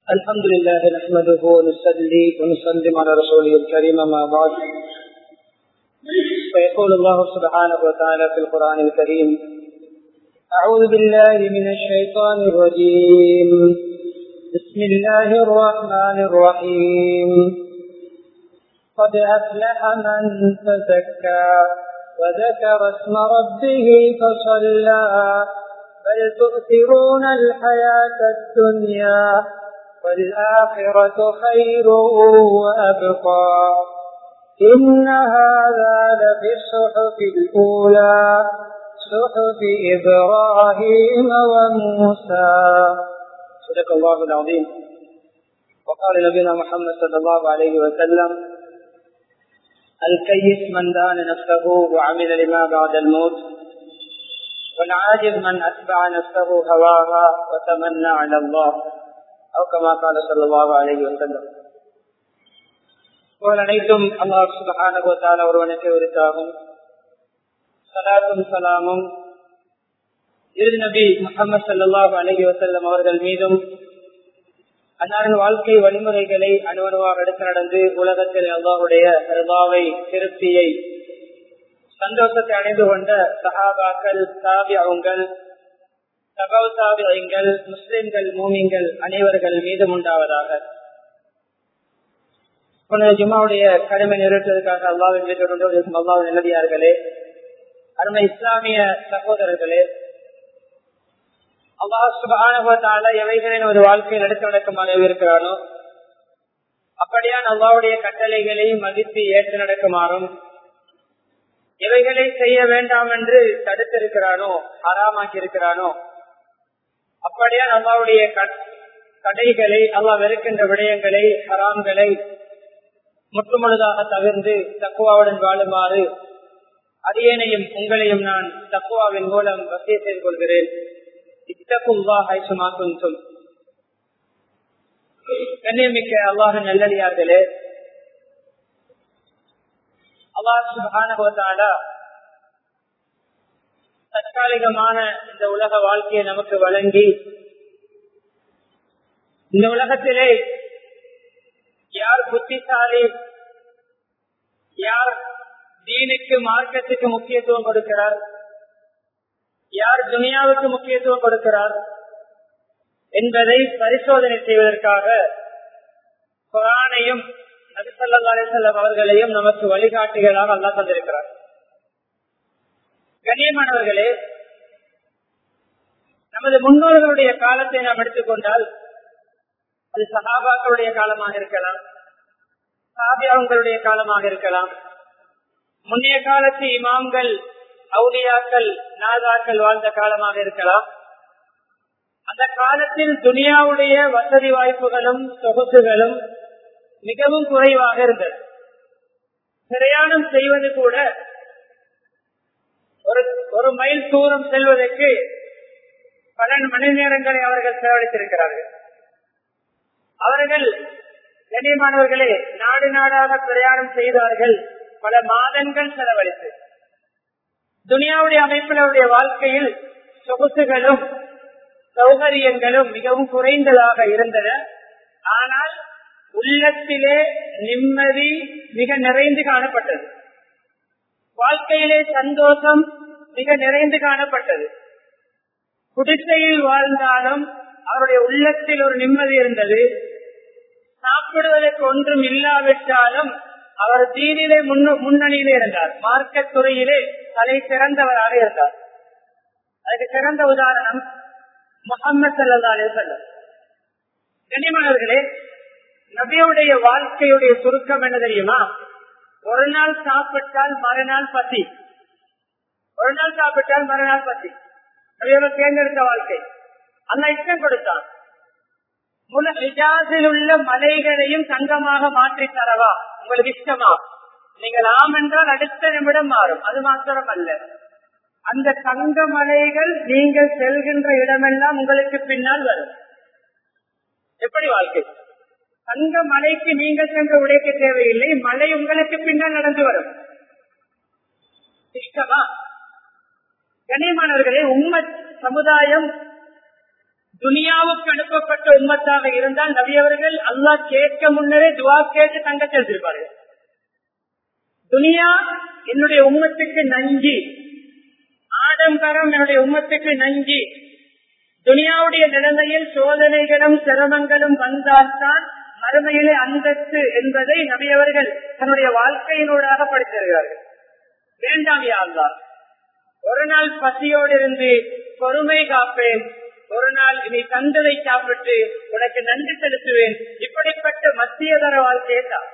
الحمد لله نحمده ونصلي ونسلم على رسوله الكريم ما بعد فيقول الله سبحانه وتعالى في القرآن الكريم أعوذ بالله من الشيطان الرجيم بسم الله الرحمن الرحيم قد أفلح من تزكى وذكر اسم ربه فصلى بل تؤثرون الحياة الدنيا والآخرة خير وأبقى إن هذا لفي الصحف الأولى صحف إبراهيم وموسى صدق الله العظيم. وقال نبينا محمد صلى الله عليه وسلم الكيس من دان نفسه وعمل لما بعد الموت والعاجز من أتبع نفسه هواها وتمنى على الله أو كما قال صلى الله عليه وسلم. அனைத்தும் அல்லாஹ் சுப்ஹானஹு வ தஆலா ஒருவனுக்கே உரித்தாகும். ஸலாத்தும் ஸலாமும் இறுதி நபி முஹம்மது ஸல்லல்லாஹு அலைஹி வஸல்லம் அவர்கள் மீதும் அன்னாரின் வாழ்க்கை வழிமுறைகளை அணுவணுவாக எடுத்து நடந்து உலகத்தில் அல்லாஹ்வுடைய ரிதாவை திருப்தியை சந்தோஷத்தை அடைந்து கொண்ட சஹாபாக்கள் தாபிஊன்கள் தபவு தாபிஈன்கள் முஸ்லிம்கள் மூமின்கள் அனைவர்கள் மீதும் உண்டாவதாக. ஜும்மாவுடைய கடமை நிறைவேற்றுவதற்காக அல்லாஹ்வின் மீது அல்லாஹ்வின் நல்லடியார்களே, அருமை இஸ்லாமிய சகோதரர்களே, அல்லாஹ் சுப்ஹானஹு வ தஆலா எவைகளை நமது வாழ்க்கையில் எடுத்து நடக்குமாறு இருக்கிறானோ அப்படியான் அல்லாஹ்வுடைய கட்டளைகளை மதித்து ஏற்று நடக்குமாறும் எவைகளை செய்ய வேண்டாம் என்று தடுத்திருக்கிறானோ ஹராமாக்கி இருக்கிறானோ அப்படியான் அல்லாஹ்வுடைய தடைகளை அல்லாஹ் வெறுக்கின்ற விடயங்களை ஹராம்களை முற்றுமுழுதாக தவிர்த்து தக்வாவுடன் வாழுமாறு அடியேனையும் உங்களையும் நான் தக்வாவின் மூலம் வசிய செய்து கொள்கிறேன். இத்தகுல்லாஹ் ஹைசுமா குன்தும். கண்ணியமிக்க அல்லாஹ்வின் நல்லடியார்களே, அல்லாஹ் சுப்ஹானஹு வ தஆலா தற்காலிகமான இந்த உலக வாழ்க்கையை நமக்கு வழங்கி இந்த உலகத்திலே யார் புத்திசாலி, யார் தீனுக்கு மார்க்கத்துக்கு முக்கியத்துவம் கொடுக்கிறார், யார் துனியாவுக்கு முக்கியத்துவம் கொடுக்கிறார் என்பதை பரிசோதனை செய்வதற்காக குர்ஆனையும் நபி ஸல்லல்லாஹு அலைஹி வஸல்லம் அவர்களையும் நமக்கு வழிகாட்டிகளாக அல்லாஹ் தந்திருக்கிறார். கண்ணியமானவர்களே, நமது முன்னோர்களுடைய காலத்தை நாம் எடுத்துக்கொண்டால் அது சஹாபாக்களுடைய காலமாக இருக்கலாம், தாபிஊன்களுடைய காலமாக இருக்கலாம், முன்னைய காலத்து இமாம்கள் அவுலியாக்கள் நாதாக்கள் வாழ்ந்த காலமாக இருக்கலாம். அந்த காலத்தில் துனியாவுடைய வசதி வாய்ப்புகளும் சொகுசுகளும் மிகவும் குறைவாக இருந்தது. பிரயாணம் செய்வது கூட ஒரு மைல் தூரம் செல்வதற்கு 12 மணி நேரங்களை அவர்கள் செலவழித்திருக்கிறார்கள். அவர்கள் கண்ணியமானவர்களே நாடு நாடாக பிரயாணம் செய்தார்கள், பல மாதங்கள் செலவழித்து. துனியாவுடைய அமைப்பில் அவருடைய வாழ்க்கையில் சொகுசுகளும் சௌகரியங்களும் மிகவும் குறைந்ததாக இருந்தன. ஆனால் உள்ளத்திலே நிம்மதி மிக நிறைந்து காணப்பட்டது, வாழ்க்கையிலே சந்தோஷம் மிக நிறைந்து காணப்பட்டது. குடிசையில் வாழ்ந்தாலும் அவருடைய உள்ளத்தில் ஒரு நிம்மதி இருந்தது. சாப்பிடுவதற்கு ஒன்றும் இல்லாவிட்டாலும் அவர் தீனிலே முன்னணியிலே இருந்தார், மார்க்கத் துறையிலே தலை சிறந்தவராக இருந்தார். அதுக்கு சிறந்த உதாரணம் முஹம்மது ஸல்லல்லாஹு அலைஹி வஸல்லம். கண்ணியமானவர்களே, நபியுடைய வாழ்க்கையுடைய சுருக்கம் என்ன தெரியுமா? ஒரு நாள் சாப்பிட்டால் மறுநாள் பசி, ஒரு நாள் சாப்பிட்டால் மறுநாள் பசி. நபியவர்கள் தேர்ந்தெடுத்த வாழ்க்கை. அல்லாஹ் இஷ்டம் கொடுத்தான். ஹிஜாஸில் உள்ள மலைகளையும் தங்கமாக மாற்றி தரவா, உங்களுக்கு இஷ்டமா? நீங்கள் ஆம் என்றால் அடுத்த நிமிடம் மாறும். அது மாத்திரம் அல்ல, அந்த தங்க மலைகள் நீங்கள் செல்கின்ற இடமெல்லாம் உங்களுக்கு பின்னால் வரும். எப்படி வாழ்க்கை? தங்க மலைக்கு நீங்கள் சென்று உடைக்க தேவையில்லை, மலை உங்களுக்கு பின்னால் நடந்து வரும். இஷ்டமா? கண்ணியமானவர்களே, உம்மத் சமுதாயம் துனியாவுக்கு அனுப்பப்பட்ட உம்மத்தாக இருந்தால் நபி அவர்கள் அல்லாஹ் கேட்க முன்னரே துவா கேட்டு தங்கத்தை எடுத்திருப்பார்கள். துனியா என்னுடைய உம்மத்துக்கு நஞ்சி, ஆடம்பரம் என்னுடைய உம்மத்துக்கு நஞ்சி. துனியாவுடைய நிலைமையில் சோதனைகளும் சிரமங்களும் வந்தால்தான் மறுமையிலே அந்தஸ்து என்பதை நபி அவர்கள் தன்னுடைய வாழ்க்கையினூடாக படித்திருக்கிறார்கள். வேண்டாம் யா அல்லாஹ், ஒரு நாள் பசியோடு இருந்து பொறுமை காப்பேன், ஒரு நாள் நீ தந்ததை சாப்பிட்டு உனக்கு நன்றி செலுத்துவேன். இப்படிப்பட்ட மத்தியதர வாழ்க்கையை தான்.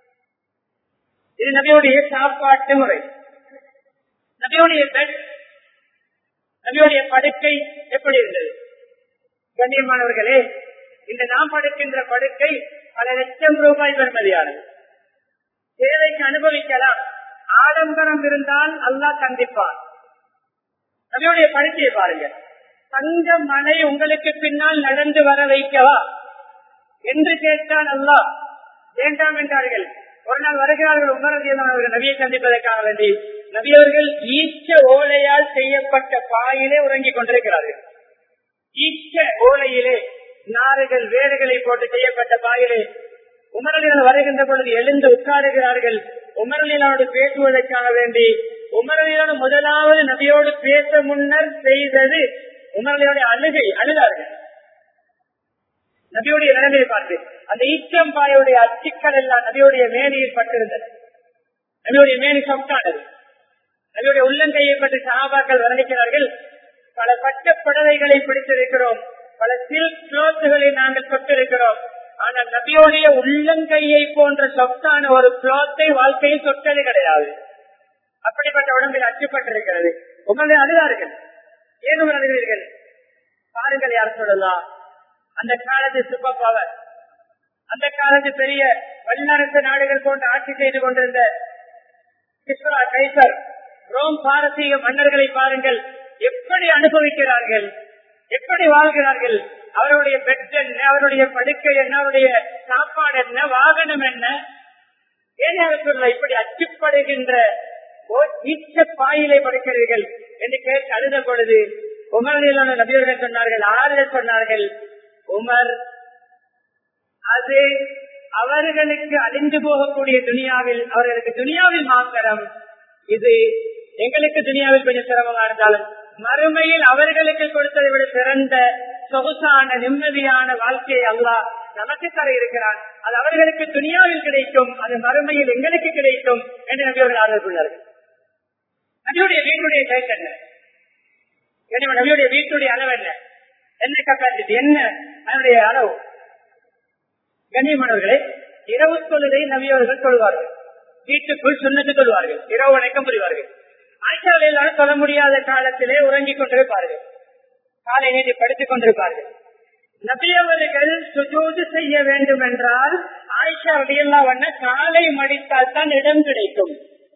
இது நபியுடைய சாப்பாட்டு முறை. நபியுடைய பெட், நபியுடைய படுக்கை எப்படி இருந்தது? கண்ணியமானவர்களே, இந்த நாம் படுக்கின்ற படுக்கை பல லட்சம் ரூபாய் பெறுமதியானது. தேவைக்கு அனுபவிக்கலாம். ஆடம்பரம் இருந்தால் அல்லாஹ் கண்டிப்பான். நபியுடைய படுக்கையை பாருங்க. தங்க மனை உங்களுக்கு பின்னால் நடந்து வர வைக்கவா என்று கேட்டால் அல்லாஹ் வேண்டாம் என்றார்கள். ஒரு நாள் வருகிறார்கள் உமரதியவர்கள் நபியை சந்திப்பதற்காக வேண்டி. நபியவர்கள் ஈச்ச ஓலையால் செய்யப்பட்ட பாயிலே உறங்கிக் கொண்டிருக்கிறார்கள். ஈச்ச ஓலையிலே நாறுகள் வேடுகளை போட்டு செய்யப்பட்ட பாயிலே உமரலில் வருகின்ற பொழுது எழுந்து உட்காருகிறார்கள். உமரலினோடு பேசுவதற்காக வேண்டி உமரலியோடு முதலாவது நபியோடு பேச முன்னர் செய்தது உமரலியோட அழுதார்கள். நபியுடைய நிலைமையை பார்த்து அந்த ஈச்சம்பாயுடைய அச்சுக்கள் எல்லாம் நபியுடைய மேனியில் பட்டிருந்தது. நபியுடைய மேனி சொக்கானது. நபியுடைய உள்ளங்கையை பற்றி சஹாபாக்கள் வர்ணிக்கிறார்கள். பல பட்ட புடவைகளை பிடித்திருக்கிறோம், பல சில்க் கிளாத்துகளை நாங்கள் தொட்டிருக்கிறோம். ஆனால் நபியோடைய உள்ளங்கையை போன்ற சொத்தான ஒரு கிளாத்தை வாழ்க்கையில் தொட்டது கிடையாது. அப்படிப்பட்ட உடம்பில் அச்சுப்பட்டிருக்கிறது. உங்களை அழுதார்கள். ஏனும் அழுகிறீர்கள்? பாருங்கள், யார் சொல்லலாம், அந்த காலத்து சூப்பர் பவர், அந்த காலத்து பெரிய வல்லரசு நாடுகள் போன்று ஆட்சி செய்து கொண்டிருந்த கிஸ்ரா, கைசர், ரோம் பாரசீக மன்னர்களை பாருங்கள், எப்படி அனுபவிக்கிறார்கள், எப்படி வாழ்கிறார்கள். அவருடைய பெட் என்ன, அவருடைய படுக்கை என்ன, அவருடைய சாப்பாடு என்ன, வாகனம் என்ன. ஏன் இப்படி அச்சுப்படுகின்ற ஈச்ச பாயிலை படுக்கிறீர்கள் என்று கேட்டு அழுத பொழுது உமரிலான நபியர்கள் சொன்னார்கள், ஆறுதல் சொன்னார்கள், உமர், அது அவர்களுக்கு அழிந்து போகக்கூடிய துனியாவில், அவர்களுக்கு துனியாவில் மாத்திரம், இது எங்களுக்கு துனியாவில் கொஞ்சம் சிரமமா இருந்தாலும் மறுமையில் அவர்களுக்கு கொடுத்ததை விட சிறந்த சொகுசான நிம்மதியான வாழ்க்கையை அல்லாஹ் நமக்கு தர இருக்கிறான். அது அவர்களுக்கு துனியாவில் கிடைக்கும், அது மறுமையில் எங்களுக்கு கிடைக்கும் என்று நபியவர்கள் ஆதரவுள்ளார்கள். நபியுடைய வீட்டுடைய சைஸ் என்ன, நபியுடைய வீட்டுடைய அளவு என்ன, என்ன கப்பாசிட்டி என்ன, அதனுடைய அளவு. கண்ணியமானவர்களே, இரவு தொழுகை நபியவர்கள் சொல்வார்கள், வீட்டுக்குள் சுண்ணத்து சொல்வார்கள், இரவு வணக்கம் புரிவார்கள். ஆயிஷாவில் எல்லாரும் சொல்ல முடியாத காலத்திலே உறங்கிக் கொண்டிருப்பார்கள், காலை நீட்டி படுத்துக் கொண்டிருப்பார்கள். நபியவர்கள் சுஜூது செய்ய வேண்டும் என்றால் ஆயிஷா ரலியல்லாஹு அன்ஹா காலை மடித்தால் தான் இடம் கிடைக்கும்.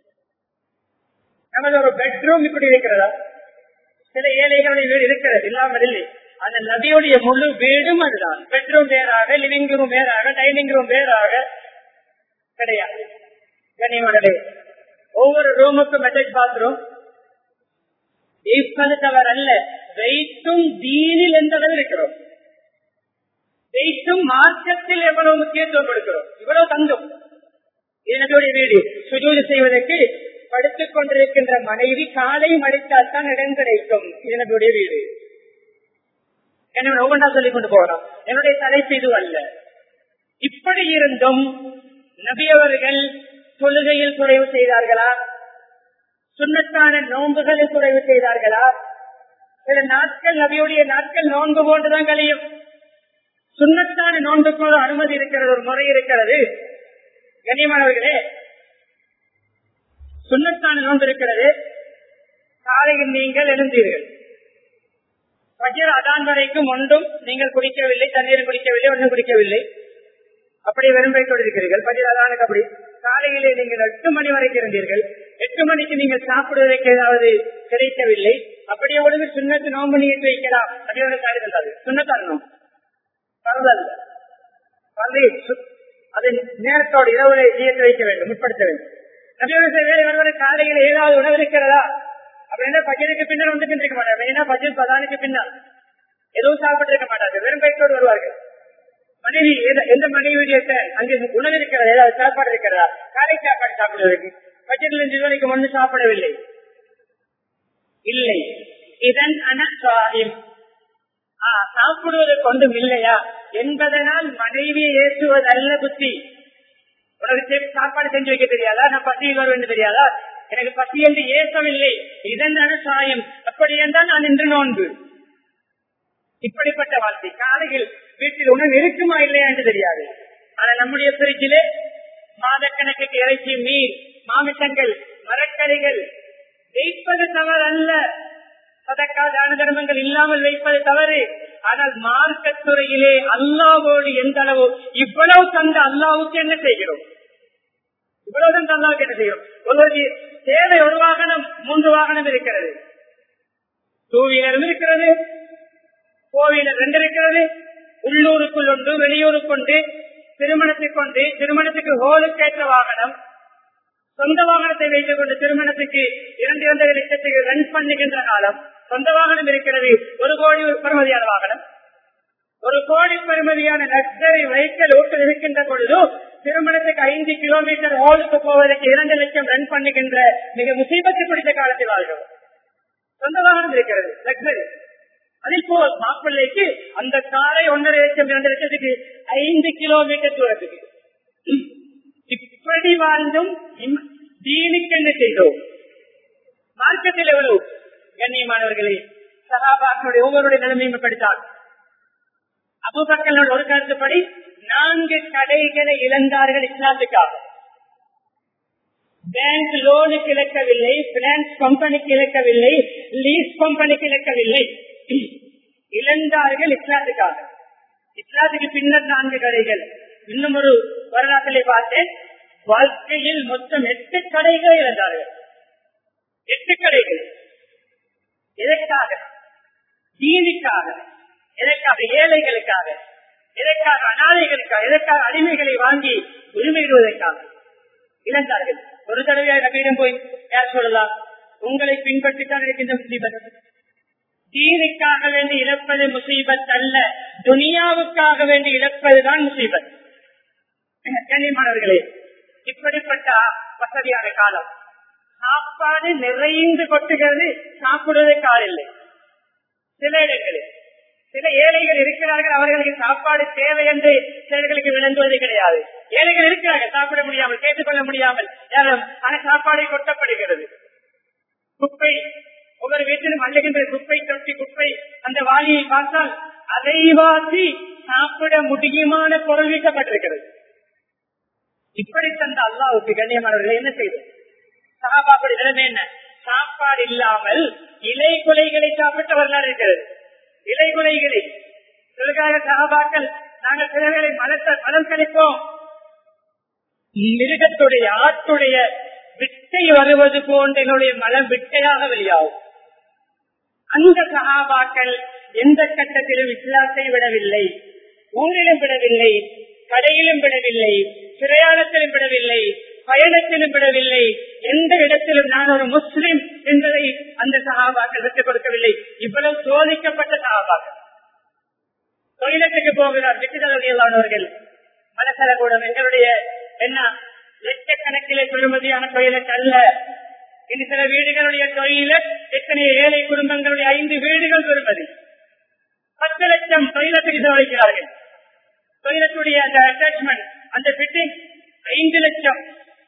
நமது ஒரு பெட்ரூம் இப்படி இருக்கிறதா? சில ஏழைகளுடைய வீடு இருக்கிறது, இல்லாமல் இல்லை. அந்த நபியுடைய முழு வீடும் அதுதான். பெட்ரூம் வேறாக, லிவிங் ரூம் வேறாக, டைனிங் ரூம் வேறாக கிடையாது. கனிமடலே ஒவ்வொரு ரூமுக்கும் அட்டாச் பாத்ரூம் இப்பது தவறு அல்ல. வைத்தும் தீனில் எந்த அளவு இருக்கிறோம், வைத்தும் மார்க்கத்தில் எவ்வளவு முக்கியத்துவம் கொடுக்கிறோம், இவ்வளவு தங்கும். என்னுடைய வீடு சுஜூது செய்வதற்கு படுத்துக் கொண்டிருக்கின்ற மனைவி காலை மடித்தால் தான் இடம் கிடைக்கும். என்னுடைய வீடு என்னோட ஒவ்வொன்றா சொல்லிக் கொண்டு போகலாம். என்னுடைய தலைப்பு இது அல்ல. இப்படி இருந்தும் நபியவர்கள் தொழுகையில் குறைவு செய்தார்களா? சுன்னத்தான நோன்புகளில் குறைவு செய்தார்களா? சில நாட்கள் நபியுடைய நாட்கள் நோன்பு போன்றுதான் கழியும். சுன்னத்தான நோன்புக்கு ஒரு அனுமதி இருக்கிறது, ஒரு முறை இருக்கிறது. கண்ணியமானவர்களே, சுன்னத்தான நோன்பு இருக்கிறது. காலையில் நீங்கள் எழுந்தீர்கள், ஃபஜ்ர் அதான் வரைக்கும் ஒன்றும் நீங்கள் குடிக்கவில்லை, தண்ணீர் குடிக்கவில்லை, ஒன்றும் குடிக்கவில்லை, அப்படியே விரும்பி கொண்டிருக்கிறீர்கள். ஃபஜ்ர் அதானுக்கு அப்படி காலையிலே நீங்கள் 8 மணி வரைக்கும் இருந்தீர்கள். 8 மணிக்கு நீங்கள் சாப்பிடுவதற்கு ஏதாவது கிடைக்கவில்லை, அப்படியே ஒழுங்கு சுண்ணத்து நோன்பு நீட்டு வைக்கலாம். அப்படியே காடுகின்றது சுண்ணத்தான நோன்பு பரவல்ல. அதை நேரத்தோடு இரவு இயக்க வைக்க வேண்டும், முற்படுத்த வேண்டும். நபியோட காலையில் ஏதாவது உணவு இருக்கிறதா அப்படின்னா பஜனுக்கு பின்னர் வந்து இருக்க மாட்டாங்க. பஜன் பதானுக்கு பின்னால் எதுவும் சாப்பிட்டு மாட்டார்கள், வெறும் வயிற்றோடு வருவார்கள். மனைவி எந்த மனைவியுடைய அங்கே உணவு இருக்கிறதா, ஏதாவது சாப்பாடு இருக்கிறதா, காலை சாப்பாடு சாப்பிடுவதற்கு பட்ஜெட்ல நிர்வகிக்க ஒன்றும் சாப்பிடவில்லை இல்லை. இதன் சாப்பிடுவதற்கு ஒன்றும் இல்லையா என்பதனால் மனைவியை ஏற்றுவதல்ல புத்தி. உனக்கு சாப்பாடு செஞ்சு வைக்க தெரியாதா, நான் பசியில் வருவேன் தெரியாதா, எனக்கு பசி என்று ஏற்கவில்லை, இதன் சாயம். அப்படி என்றால் நான் இன்று நோன்பு. இப்படிப்பட்ட வாழ்க்கை. காலையில் வீட்டில் உணவு இருக்குமா இல்லையா என்று தெரியாது. ஆனால் நம்முடைய பிரிட்ஜிலே மாதக்கணக்கு இறைச்சி, மீன், மாமிசங்கள், மரக்கறிகள் வைப்பது தவறு அல்ல. சதக்கா தான தர்மங்கள் இல்லாமல் வைப்பது தவறு. ஆனால் மார்க்கத்துறையிலே அல்லாவோடு எந்த அளவு இவ்வளவு தந்த அல்லாவுக்கு என்ன செய்கிறோம்? இவ்வளவு தந்த அல்லாவுக்கு என்ன செய்கிறோம்? ஒரு தேவை ஒரு வாகனம், 3 வாகனம் இருக்கிறது. 2 வீலரும் இருக்கிறது, 4 வீலர் 2 இருக்கிறது. உள்ளூருக்குள் ஒன்று, வெளியூருக்கு ஒன்று, திருமணத்துக்கு ஹோலுக்கேற்ற வாகனம், சொந்த வாகனத்தை வைத்துக் கொண்டு திருமணத்துக்கு 2 லட்சத்துக்கு ரன் பண்ணுகின்ற காலம். சொந்த வாகனம் இருக்கிறது, 1 கோடி பெறுமதியான வாகனம், 1 கோடி பெறுமதியான லக்ஸரி வெஹிக்கிள் ஓட்டு இருக்கின்ற பொழுது திருமணத்துக்கு 5 கிலோமீட்டர் ஹோலுக்கு போவதற்கு 2 லட்சம் ரன் பண்ணுகின்ற மிக முசீபத்து பிடித்த காலத்தில் வாழ்கிறோம். சொந்த வாகனம் இருக்கிறது, லக்ஸரி. அதில் போல் மாப்பிள்ளைக்கு அந்த காரை 1.5 லட்சம் 2 லட்சத்துக்கு 5 கிலோமீட்டர் தூரத்துக்கு. இப்படி வாழ்ந்தும் தீனுக்கு என்ன செய்தோம்? மார்க்கத்தில் எவ்வளவு கண்ணியமானவர்களே, சஹாபாக்களுடைய ஒவ்வொருடைய நிலைமையும் படித்தார். அபூபக்கரோட ஒரு கருத்துப்படி 4 கடைகளை இழந்தார்கள் இஸ்லாத்துக்காக. பேங்க் லோனுக்கு இழக்கவில்லை, பினான்ஸ் கம்பெனிக்கு இழக்கவில்லை, லீஸ் கம்பெனிக்கு இழக்கவில்லை, இழந்தார்கள் இஸ்லாத்துக்காக. இஸ்லாத்துக்கு பின்னர் 4 கடைகள். இன்னும் ஒரு வரலாற்றிலே பார்த்தேன், வாழ்க்கையில் மொத்தம் 8 கடைகளை இழந்தார்கள். 8 கடைகள். எதற்காக? தீனுக்காக. எதற்காக? ஏழைகளுக்காக. எதற்காக? அனாதைகளுக்காக. எதற்காக? அடிமைகளை வாங்கி உரிமையிடுவதற்காக இழந்தார்கள். ஒரு தடவையாக நபியிடம் போய் யார் சொல்லலாம், உங்களை பின்பற்றித்தான் இருக்கின்ற முசீபத். தீனுக்காக வேண்டி இழப்பது முசீபத் அல்ல, துனியாவுக்காக வேண்டி இழப்பதுதான் முசீபத். கண்ணியமானவர்களே, இப்படிப்பட்ட வசதியான காலம். சாப்பாடு நிறைந்து கொட்டுகிறது, சாப்பிடுவதற்கு ஆள் இல்லை. சில இடங்களில் சில ஏழைகள் இருக்கிறார்கள், அவர்களுக்கு சாப்பாடு தேவை என்று சிலர்களுக்கு விளங்குவது கிடையாது. ஏழைகள் இருக்கிறார்கள், சாப்பிட முடியாமல், கேட்டுக்கொள்ள முடியாமல், ஆனால் சாப்பாடை கொட்டப்படுகிறது. குப்பை ஒவ்வொரு வீட்டிலும் அள்ளுகின்ற குப்பை தொட்டி, குப்பை அந்த வாளியை பார்த்தால் அதை வாசி சாப்பிட முடியுமான பொருள் வீட்டப்பட்டிருக்கிறது. இப்படி தந்த அல்லாஹ்வுக்கு கண்ணியமானவர்கள் என்ன செய்வது? சஹாபாக்களுடைய நிலைமை என்ன? சாப்பாடு இல்லாமல் இலை குலைகளை சாப்பிட்ட வரலாறு இருக்கிறது. இலை குலைகளை சொல்லுகிற சஹாபாக்கள், நாங்கள் சில வேளை மனம் கழிப்போம், மிருகத்துடைய ஆட்டுடைய விட்டை வருவது போன்ற என்னுடைய மனம் விட்டையாக வெளியாகும். அந்த சஹாபாக்கள் எந்த கட்டத்திலும் இஸ்லாத்தை விடவில்லை, ஊரிலும் விடவில்லை, கடையிலும் விடவில்லை, பிரயாணத்திலும் விடவில்லை, பயணத்திலும் விடவில்லை. எந்த இடத்திலும் நான் ஒரு முஸ்லிம் என்பதை அந்த சஹாபாக்கள் விட்டுக் கொடுக்கவில்லை. இவ்வளவு சோதிக்கப்பட்ட சஹாபாக்கள். தொழிலத்துக்கு போகிறார் விட்டுதலானவர்கள், மனசல கூட எங்களுடைய என்ன லட்சக்கணக்கிலே பெறுமதியான தொழிலுக்கு அல்ல. இன்று சில வீடுகளுடைய தொழில எத்தனை ஏழை குடும்பங்களுடைய 5 வீடுகள் பெறுமதி. 10 லட்சம் தொழிலத்துக்கு செலவழிக்கிறார்கள். தொழிலத்துடைய அந்த அட்டாச்மெண்ட், அந்த ஃபிட்டிங் 5 லட்சம்.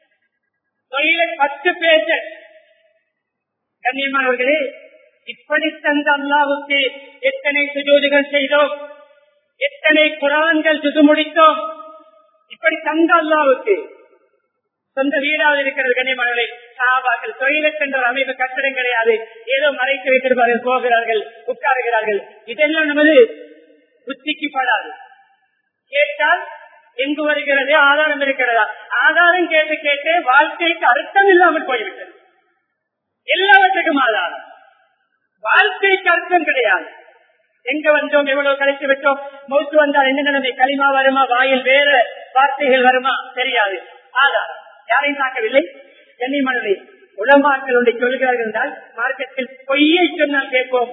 தொழில 10 பேர். கண்ணியமானவர்களே, இப்படி தந்த அல்லாஹ்வுக்கு எத்தனை சுஜூதுகள் செய்தோம், எத்தனை குர்ஆன்கள் சுது முடித்தோம். இப்படி தந்த அல்லாஹ்வுக்கு சொந்த வீடாக இருக்கிறது. கண்ணியமானவர்களே, சஹாபாக்கள் தொழிலுக்கென்ற ஒரு அமைப்பு கட்டடம் கிடையாது, ஏதோ மறைத்து வைத்திருப்பார்கள், போகிறார்கள், உட்காருகிறார்கள். இதெல்லாம் நமது புத்திக்கு படாது. கேட்டால் எங்கு வருகிறது, ஆதாரம் இருக்கிறதா? ஆதாரம் கேட்டு கேட்டு வாழ்க்கைக்கு அர்த்தம் இல்லாமல் போய்விட்டது. எல்லாவற்றுக்கும் ஆதாரம், வாழ்க்கைக்கு அர்த்தம் கிடையாது. எங்க வந்தோம், எவ்வளவு கழித்து விட்டோம், மௌத்து வந்தால் என்ன நிலைமை, களிமா வருமா, வாயில் வேற வார்த்தைகள் வருமா தெரியாது. ஆதாரம் யாரையும் தாக்கவில்லை. கண்ணியமானவர்களே, உலமாக்கள் ஒன்றை சொல்கிறார்கள் என்றால், மார்க்கத்தில் பொய்யை சொன்னால் கேட்போம்,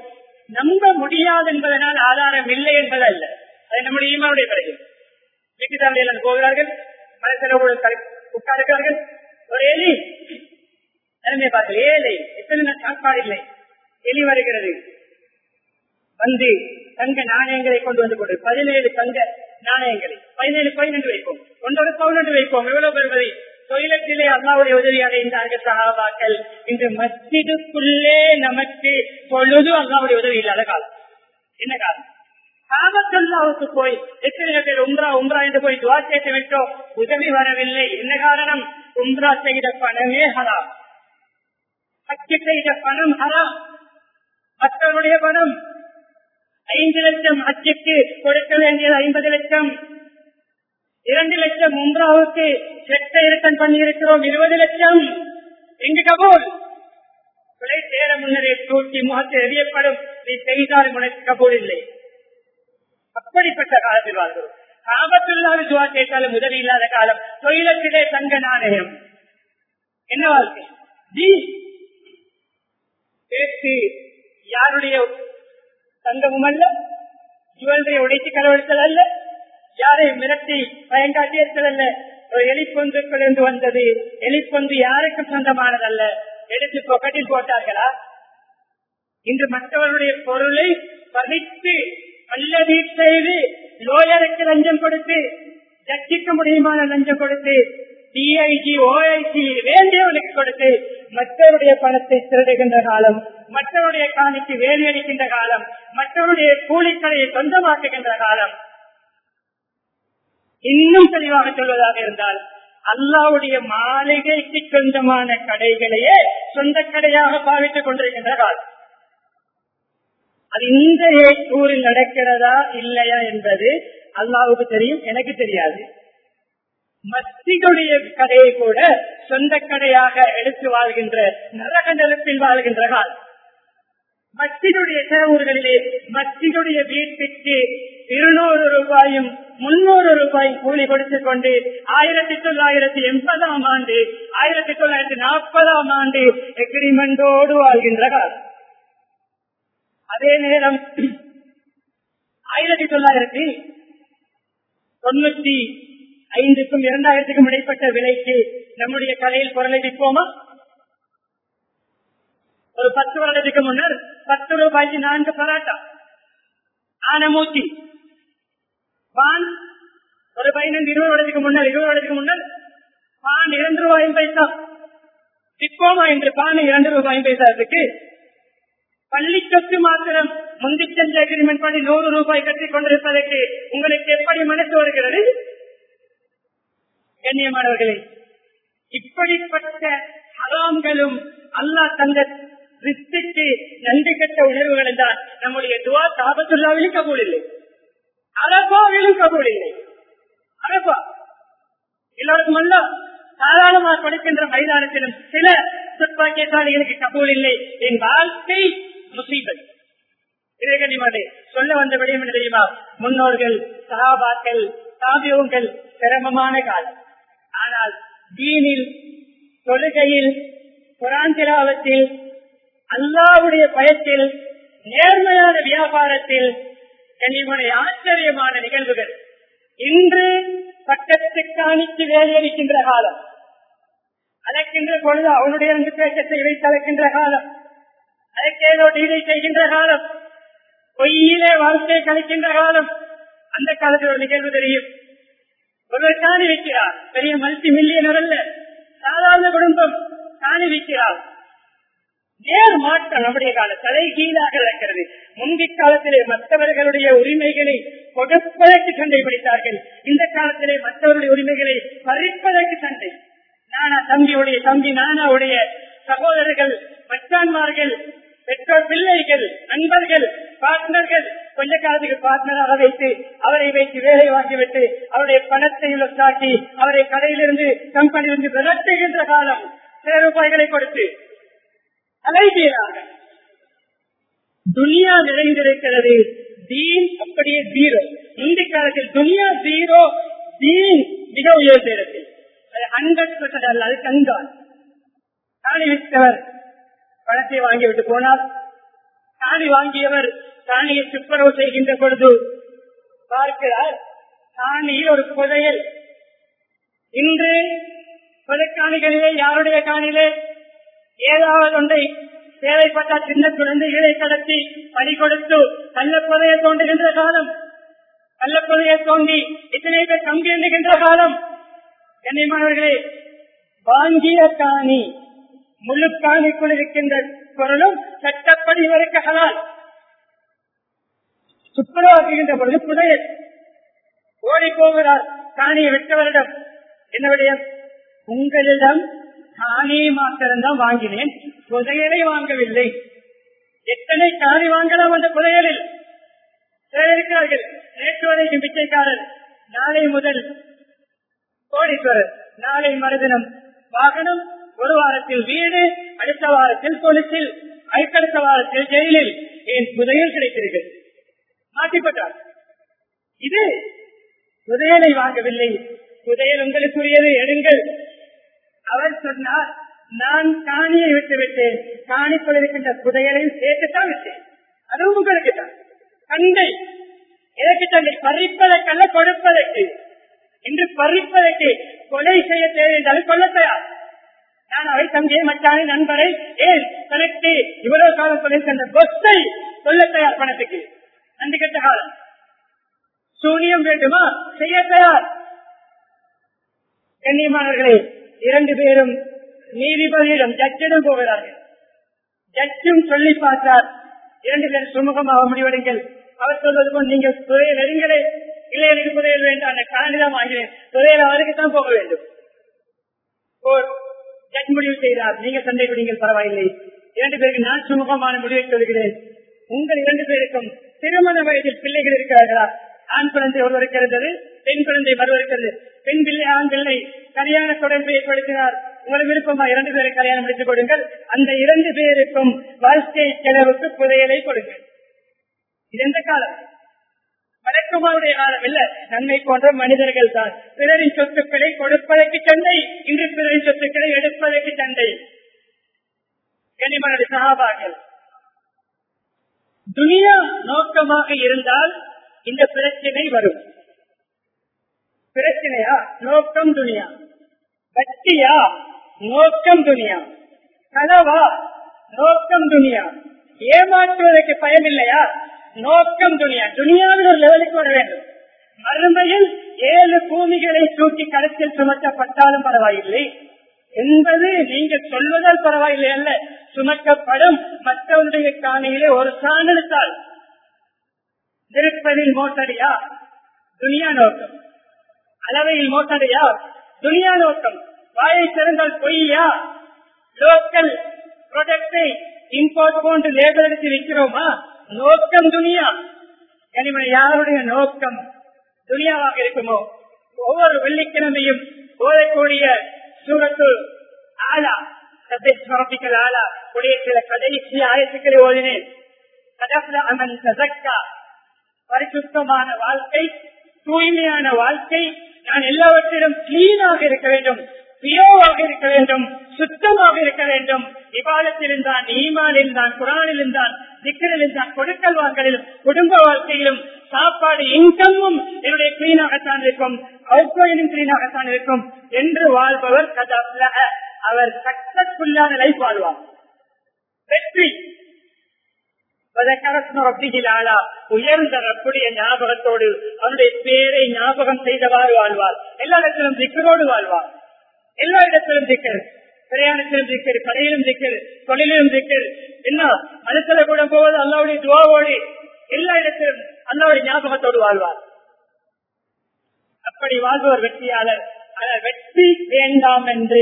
நம்ப முடியாது என்பதனால் ஆதாரம் இல்லை என்பதல்ல. அது நம்முடைய ஈமானுடைய பிறகு வீட்டுத்தாண்டியில் போகிறார்கள், மனசில் உட்காருகிறார்கள். ஒரு எலி நிலைமை பார்த்து ஏழை எத்தனை சாப்பாடு இல்லை, எலி வருகிறது. வந்து தங்க நாணயங்களை கொண்டு வந்து கொண்டு 17 தங்க நாணயங்களை 17 coin என்று வைப்போம், 1 பவுன் என்று வைப்போம். எவ்வளவு பெறுவதை தொழிலத்திலே அல்லாஹ்வுடைய உதவி அடைந்தார்கள் சஹாபாக்கள். இன்று மஸ்ஜிதுக்குள்ளே நமக்கு பொழுது அல்லாஹ்வுடைய உதவி இல்லாத காலம். என்ன காலம்? காபத்துல்லாஹ்வுக்கு போய் எத்தனை பேர் உம்ரா என்று போய் துஆ கேட்டு விட்டோம், உதவி வரவில்லை. என்ன காரணம்? உம்ரா செய்த பணமே ஹராம், ஹஜ் செய்த பணம் ஹராம், மற்றவருடைய பணம். 5 லட்சம் ஹஜ்ஜுக்கு கொடுக்க வேண்டியது 50 லட்சம், 2 லட்சம் உம்ராவுக்கு செட்டை ரிட்டர்ன் பண்ணி இருக்கிறோம், 20 லட்சம். எங்கு கபூல்? பிழை சேர முன்னரே தூக்கி முகத்தில் எறியப்படும். நீ செய்தால் உனக்கு கபூல் இல்லை. அப்படிப்பட்ட காலத்தில் வாழ்கிறோம். காபத்துல்லாஹ் துஆ கேட்டாலும் உதவி இல்லாத காலம். தொழிலத்திலே தங்க நாணயம். என்ன வாழ்க்கை? பேச்சு யாருடைய தங்கமும் அல்ல, ஜுவல்லரியை உடைத்து களவெடுத்தல் அல்ல, யாரை மிரட்டி பயங்காட்டியர்கள் அல்ல. ஒரு எலிப்பொந்துக்குள் இருந்து வந்தது. எலிப்பொந்து யாருக்கும் சொந்தமானதல்ல. எடுத்து பொக்கெட்டில் போட்டார்களா? இன்று மற்றவருடைய பொருளை பறித்து அல்லது செய்து லோயருக்கு லஞ்சம் கொடுத்து, ஜட்ஜிக்க முடியுமான லஞ்சம் கொடுத்து, டிஐஜி ஓஐஜி வேண்டியவனுக்கு கொடுத்து மற்றவருடைய பணத்தை திருடுகின்ற காலம், மற்றவருடைய காணிக்கு வேலி அளிக்கின்ற காலம், மற்றவருடைய கூலிக்கடையை சொந்தமாக்குகின்ற காலம். இன்னும் தெளிவாக சொல்வதாக இருந்தால், அல்லாஹ்வுடைய மாளிகைக்கு சொந்தமான கடைகளையே சொந்த கடையாக பாவித்துக் கொண்டிருக்கின்ற காலம். அது இந்த ஊரில் நடக்கிறதா இல்லையா என்பது அல்லாஹ்வுக்கு தெரியும், எனக்கு தெரியாது. மஸ்ஜிதுடைய கடையை கூட சொந்த கடையாக எடுத்து வாழ்கின்ற நரகண்டலத்தில் வாழ்கின்ற காலம். மஸ்ஜிதுடைய சில ஊர்களிலே மஸ்ஜிதுடைய வீட்டுக்கு 200 ரூபாயும் 300 ரூபாயும் கூலி கொடுத்துக் கொண்டு 1980ஆம் ஆண்டு 1940ஆம் ஆண்டு எக்ரிமெண்டோடு வாழ்கின்ற காலம். அதே நேரம் 1995க்கும் 2000க்கும் இடைப்பட்ட விலைக்கு நம்முடைய கடையில் பொருளை விற்போமா? ஒரு 10 வருடத்துக்கு முன்னர் 10 ரூபாய்க்கு 4 பராட்டா, ஆனமூச்சி, பான். ஒரு 15-20 வருடத்துக்கு முன்னர் 20 வருடத்துக்கு முன்னர் பான் 2 ரூபாயும் பைசா விற்போமா? என்று பான் 2 ரூபாயும் பைசாவுக்கு பள்ளி சொத்து மாத்திரம் முந்தி சென்ற அக்ரிமெண்ட் பண்ணி 100 ரூபாய் கட்டிக் கொண்டிருப்பதற்கு உங்களுக்கு எப்படி மனசு வருகிறது? கண்ணியமானவர்களே, இப்படிப்பட்ட ஹராம்களும் அல்லாஹ் தந்த ரிஸ்க்கு நன்றி கட்ட உணர்வுகள் தான் நம்முடைய துஆ காபத்துல்லாஹ்விலும் கபூல் இல்லை, அரபாவிலும் கபூல் இல்லை. அரபா எல்லாருக்கும் அல்ல, தாராளமாக கொடுக்கின்ற மைதானத்திலும் சில துப்பாக்கியசாலிகளுக்கு கபூல் இல்லை. என் வாழ்க்கை முசீபத். இறைகனிமானே, சொல்ல வந்த விடயம் என்ன தெரியுமா? முன்னோர்கள், சஹாபாக்கள், தாபிஊன்கள் சிரமமான காலம். ஆனால் தீனில், தொழுகையில், குர்ஆன் திலாவத்தில், அல்லாஹ்வுடைய பயத்தில், நேர்மையான வியாபாரத்தில் கண்ணியமான ஆச்சரியமான நிகழ்வுகள். இன்று பட்டத்துக்காணிக்கு வேலையளிக்கின்ற காலம், அழைக்கின்ற பொழுது அவனுடைய அங்கு பேச்சத்தை வைத்து அழைக்கின்ற காலம், அதற்கேதோ டீலை செய்கின்ற காலம், பொய்யிலே வாழ்க்கையை கழிக்கின்ற காலம். அந்த காலத்தில் ஒரு நிகழ்வு தெரியும். ஒருவர் காணி வைக்கிறார், பெரிய மல்டி மில்லியனர் அல்ல, சாதாரண குடும்பம், காணி வைக்கிறார். நேர் மாற்றம் நம்முடைய கால தலைகீழாக இருக்கிறது. முந்தி காலத்திலே மற்றவர்களுடைய உரிமைகளை கொடுப்பதற்கு சண்டை பிடித்தார்கள். இந்த காலத்திலே மற்றவர்களுடைய உரிமைகளை பறிப்பதற்கு சண்டை. நானா தம்பியுடைய தம்பி, நானாவுடைய சகோதரர்கள், மச்சான்மார்கள், பெற்றோர், பிள்ளைகள், நண்பர்கள், பார்ட்னர்கள், கொஞ்ச காலத்துக்கு பார்ட்னராக வைத்து அவரை வைத்து வேலை வாங்கிவிட்டு அவருடைய பணத்தை தாக்கி அவரை கடையிலிருந்து கம்பெனியிலிருந்து விரட்டுகின்ற காலம். சில ரூபாய்களை கொடுத்து அலைகிறாக துனியா நிறைந்திருக்கிறது. தீன் அப்படியே ஜீரோ. இந்த காலத்தில் துனியா ஜீரோ, தீன் மிக உயர்ந்த இடத்தில். அது 100% அல்ல, அது கண்தான். காணி விற்றவர் பணத்தை வாங்கிவிட்டு போனார். காணி வாங்கியவர் காணியை துப்புரவு செய்கின்ற பொழுது பார்க்கிறார், காணியில் ஒரு புதையல். இன்று புதைக்காணிகளிலே யாருடைய காணிலே ஏதாவது ஒன்றை தேவைப்பட்ட சின்ன குழந்தைகளை கடத்தி பணி கொடுத்து கள்ளப்புதையை தோன்றுகின்ற காலம், கள்ளப்புதையை தோண்டி இத்தனை பேர் கம்பி எண்ணுகின்ற காலம். கண்ணியமானவர்களே, வாங்கிய காணி முழு காணிக்குள் இருக்கின்ற பொருளும் சட்டப்படி வரைக்கும் ஹலால். துப்புரவாக்குகின்ற பொழுது புதையல். ஓடி போகிறார் காணியை விட்டவரிடம், என்ன விடயம்? உங்களிடம் காணியை மாத்திரம்தான் வாங்கினேன், புதையலை வாங்கவில்லை. எத்தனை காணி வாங்கலாம் அந்த புதையலில்? இருக்கிறார்கள். நேற்று வரைக்கும் பிச்சைக்காரர், நாளை முதல் கோடீஸ்வரர், நாளை மறுதினம் வாகனம், ஒரு வாரத்தில் வீடு, அடுத்த வாரத்தில் பொலிசில், அடுத்த வாரத்தில் ஜெயிலில். என் புதையல் கிடைத்திருக்கிறது, மாற்றிப்பட்டார். இது புதையலை வாங்கவில்லை, புதையல் உங்களுக்குரியது, எடுங்கள். அவர் சொன்னார், நான் காணியை விட்டுவிட்டேன், காணிக்குள் இருக்கின்ற புதையலையும் சேர்த்துத்தான் விட்டேன், அதுவும் உங்களுக்கு தான். கண்டை எதற்கு தந்தை? பறிப்பதற்கல்ல, கொடுப்பதற்கு. இன்று பறிப்பதற்கு கொலை செய்ய தேவை என்றாலும் கொல்ல தயார். நான் அவை தம்பியை, மச்சானை, நண்பரை, ஏன் தனக்கு இவ்வளவு காலம் கொலை சென்ற பொஸ்தை கொல்ல தயார் பணத்துக்கு. நன்றி கெட்ட காலம். சூனியம் வேண்டுமா? செய்ய தயார். கண்ணியமானவர்களே, 2 பேரும் நீதிபதியிடம், ஜட்ஜிடம் போகிறார்கள். ஜட்ஜும் சொல்லி பார்த்தார், 2 பேர் சுமூகமாக முடிவெடுங்கள். அவர் சொல்வது போல் நீங்கள் துறையில் நெருங்களே, இல்லை எனக்கு துறையில் வேண்டாம், அந்த காணிதான் வாங்கினேன், துறையில் அவருக்குத்தான் போக வேண்டும். ஜட்ஜ் முடிவு செய்தார், நீங்கள் சண்டை பிடிங்கள், பரவாயில்லை. 2 பேருக்கு நான் சுமூகமான முடிவை சொல்கிறேன். உங்கள் 2 பேருக்கும் திருமண வயதில் பிள்ளைகள் இருக்கிறார்களா? ஆண் குழந்தை ஒருவருக்கு இருந்தது, பெண் குழந்தை மறுவருக்கிறது. பெண் பிள்ளை, ஆண் பிள்ளை கல்யாண தொடர்பு ஏற்படுத்தினார். உங்களுக்கு விருப்பமா 2 பேரை கல்யாணம் முடித்துக் கொடுங்கள். அந்த 2 பேருக்கும் வாழ்க்கை செலவுக்கு புதையலை கொடுங்கள். இது எந்த காலம்? வழக்கமாவுடைய காலம் இல்ல. நன்மை போன்ற மனிதர்கள் தான். பிறரின் சொத்துக்களை கொடுப்பதற்கு சண்டை, இன்று பிறரின் சொத்துக்களை எடுப்பதற்கு சண்டை. கனிமன சகாபாக்கள் துனியா நோக்கமாக இருந்தால் இந்த பிரச்சனை வரும். பிரச்சனையா? நோக்கம் துனியா. பக்தியா? நோக்கம் துனியா. கனவா? நோக்கம் துனியா. ஏமாற்றுவதற்கு பயம் இல்லையா? நோக்கம் துனியா. துனியாவில் ஒரு லெவலுக்கு வர வேண்டும். மறுமையில் 7 பூமிகளை தூக்கி கருத்தில் சுமத்தப்பட்டாலும் பரவாயில்லை என்பது நீங்கள் சொல்வதால் பரவாயில்லை அல்ல, சுமக்கப்படும். மற்றவருடைய காணியிலே ஒரு சாணத்தால் திருப்பதில் மோட்டடியா? துனியா நோக்கம். அளவையில் மோட்டடியா? துனியா நோக்கம். வாயை திறந்தால் பொய்யா? லோக்கல் ப்ராடக்டை இம்போர்ட் போன்று லேபல் எடுத்து விற்கிறோமா? நோக்கம் துனியா. கனிமனை யாருடைய நோக்கம் துனியாவாக இருக்குமோ, ஒவ்வொரு வெள்ளிக்கிழமையும் ஓடக்கூடிய சூரத்து ஆலா, சபிக்கல் ஆலா உடைய சில கடைசி ஆயத்துக்களை ஓதினேன். பரிசுத்தமான வாழ்க்கை, தூய்மையான வாழ்க்கை. நான் எல்லாவற்றிலும் கிளீனாக இருக்க வேண்டும், பியோவாக இருக்க வேண்டும், சுத்தமாக இருக்க வேண்டும். இபாதத்தில் இருந்தான், ஈமானில் இருந்தான், குரானில் இருந்தான், திக்ரில் இருந்தான், கொடுக்கல் வாங்கலிலும் குடும்ப வாழ்க்கையிலும் சாப்பாடு இன்கமும் என்னுடைய கிளீனாகத்தான் இருக்கும், அவுட்கோயிலும் கிளீனாகத்தான் இருக்கும் என்று வாழ்பவர் அவர் சக்சஸ்ஃபுல்லான லைஃப் வாழ்வார். வெற்றி. உயர்ந்த ரப்புடைய ஞாபகத்தோடு அவருடைய பேரை ஞாபகம் செய்தவாறு வாழ்வார். எல்லா இடத்திலும் திக்கரோடு வாழ்வார். எல்லா இடத்திலும் திக்கர், பிரயாணத்திலும் திக்கர், கடையிலும் திக்கர், தொழிலும் திக்கர். என்ன மனசுல கூட போவது அல்லாவுடைய துவாவோடு, எல்லா இடத்திலும் அல்லாவுடைய ஞாபகத்தோடு வாழ்வார். அப்படி வாழ்பவர் வெற்றியாளர். வெற்றி வேண்டாம் என்று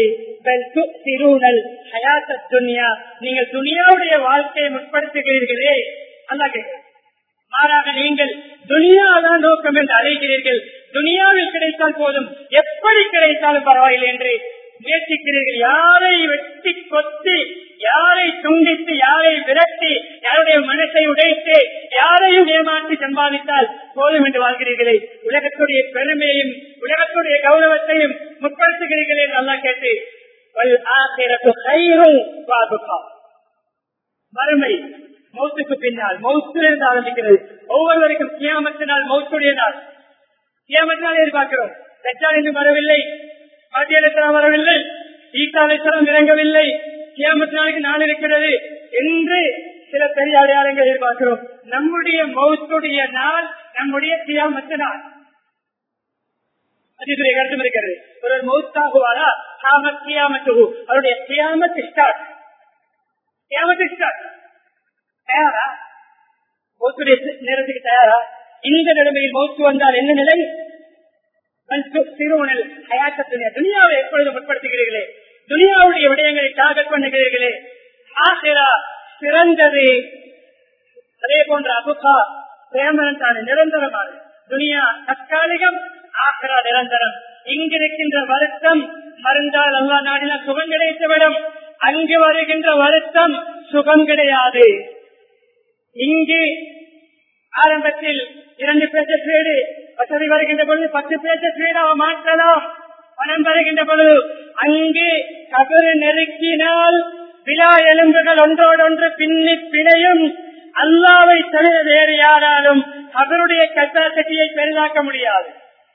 நீங்கள் துனியாவுடைய வாழ்க்கையை முற்படுத்துகிறீர்களே, அல்ல மாறாக நீங்கள் துனியாதான் நோக்கம் என்று அழைக்கிறீர்கள். துனியாவில் கிடைத்தால் போதும், எப்படி கிடைத்தாலும் பரவாயில்லை என்று முயற்சிக்கிறீர்கள். யாரை வெட்டி கொத்தி, யாரை துண்டித்து, யாரை விரட்டி, யாருடைய மனசை உடைத்து, யாரையும் ஏமாற்றி சம்பாதித்தால் போதும் என்று வாழ்கிறீர்களே. உலகத்துடைய பெருமையையும் உலகத்துடைய கௌரவத்தையும் முற்படுத்துகிறீர்களே நல்லா கேட்டு, மறுமை மௌத்துக்கு பின்னால் மௌத்திலிருந்து ஆரம்பிக்கிறது. ஒவ்வொருவருக்கும் கியாமத்து நாள் மௌத்துடைய நாள். கியாமத்து நாள் எதிர்பார்க்கிறோம். தஜ்ஜால் இன்னும் வரவில்லை, மஹ்தி அலைஹிஸ்ஸலாம் வரவில்லை, ஈசா அலைஹிஸ்ஸலாம் இறங்கவில்லை, கியாமத்து நாளுக்கு நாள் இருக்கிறது என்று சில பெரிய அடையாளங்கள் எதிர்பார்க்கிறோம். நம்முடைய மௌத்துடைய நாள் நம்முடைய கியாமத்து நாள். அதிலே கருத்தும் இருக்கிறது. ஒரு மௌத்தாகுவாரா கியாமத்து, அவருடைய கியாமத்து ஸ்டார்ட். கியாமத்து ஸ்டார்ட். தயாரா? மௌத்துடைய நேரத்துக்கு தயாரா? இந்த நிலைமையில் மௌத்து வந்தால் என்ன நிலை? துனியாவை எப்பொழுது முற்படுத்துகிறீர்களே, துனியாவுடைய விடயங்களை டார்கெட் பண்ணுகிறீர்களே, ஆசிரா சிறந்தது. அதே போன்ற அபுகா பிரேமன் தான் நிரந்தரமானது. துனியா தற்காலிகம், ஆசிரா நிரந்தரம். இங்கிருக்கின்ற வருத்தம் மருந்தால் அல்லா நாடினால் சுகம் கிடைத்துவிடும். அங்கு வருகின்ற வருத்தம் சுகம் கிடையாது. இங்கு ஆரம்பத்தில் 2 பேஜஸ் வீடு வசதி வருகின்ற பொழுது 10 பேஜஸ் வீடாக மாற்றலாம். பணம் வருகின்ற பொழுது அங்கு கபரு நெருக்கினால் விழா எலும்புகள் ஒன்றோடொன்று பின்னி பிணையும். அல்லாவை தவிர வேறு யாராலும் கபருடைய கெப்பாசிட்டியை பெரிதாக்க முடியாது.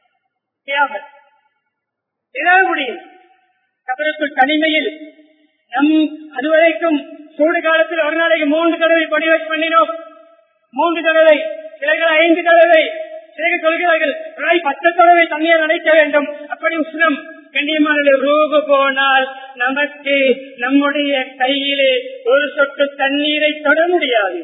முடியும் கபருக்குள் தனிமையில் நம் அதுவரைக்கும் சூடு காலத்தில் ஒரு நாளைக்கு 3 தடவை படி வச்சு பண்ணினோம். 3 தடவை, சிலர்கள் 5 தடவை, சிலர்கள் சொல்கிறார்கள் 10 தடவை தண்ணீர் அடைக்க வேண்டும். அப்படி உஷ்ணம் கண்ணியமான ரூபு போனால் நமக்கு நம்முடைய கையிலே ஒரு சொட்டு தண்ணீரை தொட முடியாது.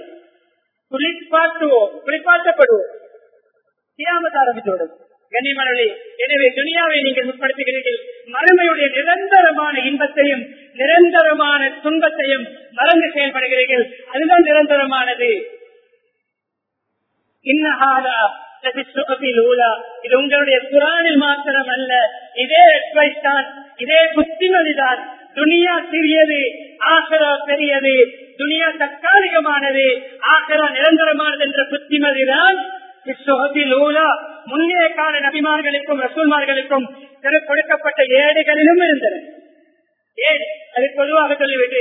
குளிப்பாட்டப்படுவோம். கியாமத் ஆரம்பித்துவிடும். கண்ணியமானவர்களே, எனவே துனியாவை நீங்கள் முற்படுத்துகிறீர்கள். மறுமையுடைய நிரந்தரமான இன்பத்தையும் நிரந்தரமான துன்பத்தையும் மறந்து செயல்படுகிறீர்கள். அதுதான் நிரந்தரமானது. இது உங்களுடைய குரானில் மாத்திரம் அல்ல, இதே அட்வைஸ் தான், இதே புத்திமதிதான். துனியா சிறியது, ஆகரா பெரியது. துனியா தற்காலிகமானது, ஆகரா நிரந்தரமானது என்ற புத்திமதிதான் முன்னே கால நபிமார்களுக்கும் ரசூல்மார்களுக்கும் கொடுக்கப்பட்ட ஏடுகளிலும் இருந்தன. அது பொதுவாக சொல்லிவிட்டு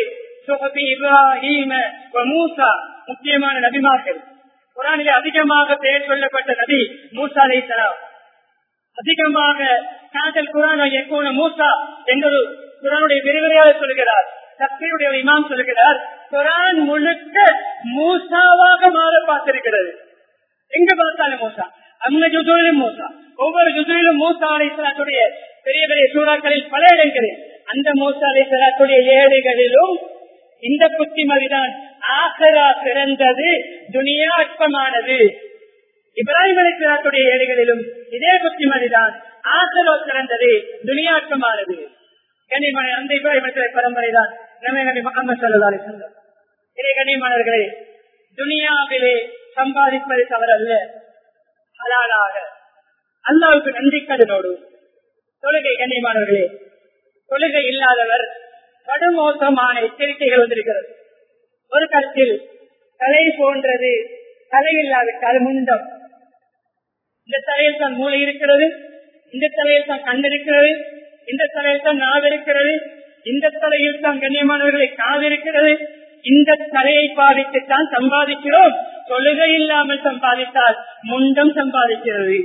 மூசா முக்கியமான நபிமார்கள். குரானிலே அதிகமாக பெயர் சொல்லப்பட்ட நபி மூசா அலைஹிஸ்ஸலாம். அதிகமாக காதல் குரானை எக்கூன மூசா என்பது குரானுடைய விரிவுரையாக சொல்கிறார். தப்சீருடைய இமாம் சொல்கிறார், குரான் முழுக்க மூசாவாக மாற பார்த்திருக்கிறது. எங்க பார்த்தாலும் மூசா, அந்த ஜுதுவிலும் மூசா, ஒவ்வொரு ஜுதுவிலும் மூசா அலைஹிஸ்ஸலாத்துடைய பெரிய பெரிய சூறாக்களில் பல இடங்களில் அந்த மூசா அலைஹிஸ்ஸலாத்துடைய ஏடுகளிலும் இந்த புத்திமதிதான். ஆகரா சிறந்தது, துனியா அற்பமானது. இப்ராஹிம் அலைஹிஸ்ஸலாத்துடைய ஏடுகளிலும் இதே புத்திமதிதான். ஆகரா சிறந்தது, துனியா அற்பமானது. கண்ணியமான அந்த இப்ராஹிம் அலைஹிஸ்ஸலாம் பரம்பரைதான் நபி முஹம்மது ஸல்லல்லாஹு அலைஹி வஸல்லம். இதே கண்ணியமானவர்களே, துனியாவிலே சம்பாதிப்பது தவறல்ல, ஹலாலாக அல்லாஹ்வுக்கு நன்றி கடனோடு தொழுகை. கண்ணியமானவர்களே, தொழுகை இல்லாதவர் கடுமோசமான எச்சரிக்கைகள் வந்திருக்கிறது. ஒரு கருத்தில் தலை போன்றது, தலை இல்லாவிட்டால் முண்டம். இந்த தலையில் தான் மூளை இருக்கிறது, இந்த தலையில் தான் கண் இருக்கிறது, இந்த தலையில் தான் நாவு இருக்கிறது, இந்த தலையில் தான் கண்ணியமானவர்களை காது இருக்கிறது. இந்த தலையை பாதித்துத்தான் சம்பாதிக்கிறோம். தொழுகை இல்லாமல் சம்பாதித்தால் முண்டம் சம்பாதிக்கிறது.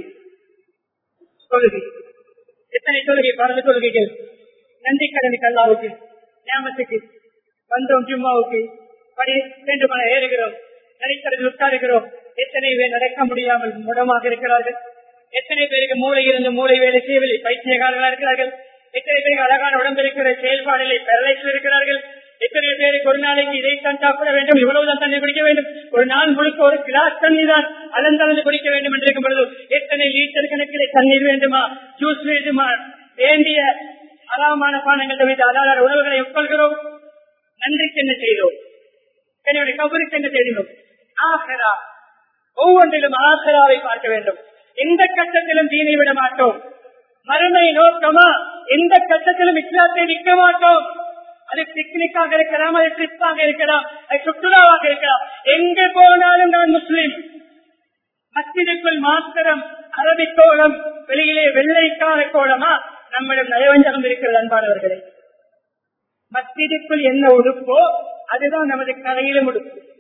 தொழுகை எத்தனை தொழுகை, பரந்த தொழுகைகள், நன்றி கடனுக்கு, அல்லாவுக்கு, ஞாபகத்துக்கு வந்தோம், ஜும்மாவுக்கு படி 2 மணி ஏறுகிறோம், நடித்தரவில் உட்காருகிறோம். எத்தனை பேர் நடக்க முடியாமல் முடமாக இருக்கிறார்கள். எத்தனை பேருக்கு மூளை இருந்து மூளை வேலை செய்யவில்லை, பைத்தியகாரர்களாக இருக்கிறார்கள். எத்தனை பேருக்கு அழகான உடம்பு இருக்கிற செயல்பாடுகளை பெரலைஸில் இருக்கிறார்கள். எத்தனை பேருக்கு ஒரு நாளைக்கு இதைத்தான் சாப்பிட வேண்டும், இவ்வளவுதான் தண்ணீர் குடிக்க வேண்டும், ஒரு நாள் முழுக்க ஒரு கிளாஸ் தண்ணீர் தான் அளந்தளந்து குடிக்க வேண்டும் என்று இருக்கும் பொழுது எத்தனை லிட்டர் கணக்கிலே தண்ணீர் வேண்டுமா, ஜூஸ் வேண்டுமா, வேண்டிய அலாமான பானங்கள் வைத்து அலாத உணவுகளை உட்கொள்கிறோம். நன்றிக்கு என்ன செய்தோம், என்னுடைய கபருக்கு என்ன செய்தோம். ஆகரா, ஒவ்வொன்றிலும் ஆகராவை பார்க்க வேண்டும். எந்த கட்டத்திலும் தீனை விட மாட்டோம். மறுமை நோக்கமா, எந்த கட்டத்திலும் இஸ்லாத்தை நிற்க மாட்டோம். அது பிக்னிக்காக இருக்கலாம், அது ட்ரிப்பாக இருக்கலாம், அது சுற்றுலாவாக இருக்கலாம். எங்க போனாலும் நான் முஸ்லிம். மஸ்ஜிதுக்குள் மாத்திரம் அரபிக் கோலம், வெளியிலே வெள்ளைக்கார கோலமா, நம்மிடம் நயவஞ்சகம் இருக்கிறது. அன்பானவர்களே, மஸ்ஜிதுக்குள் என்ன உடுப்போ அதுதான் நமது கலையிலும் உடுப்பு.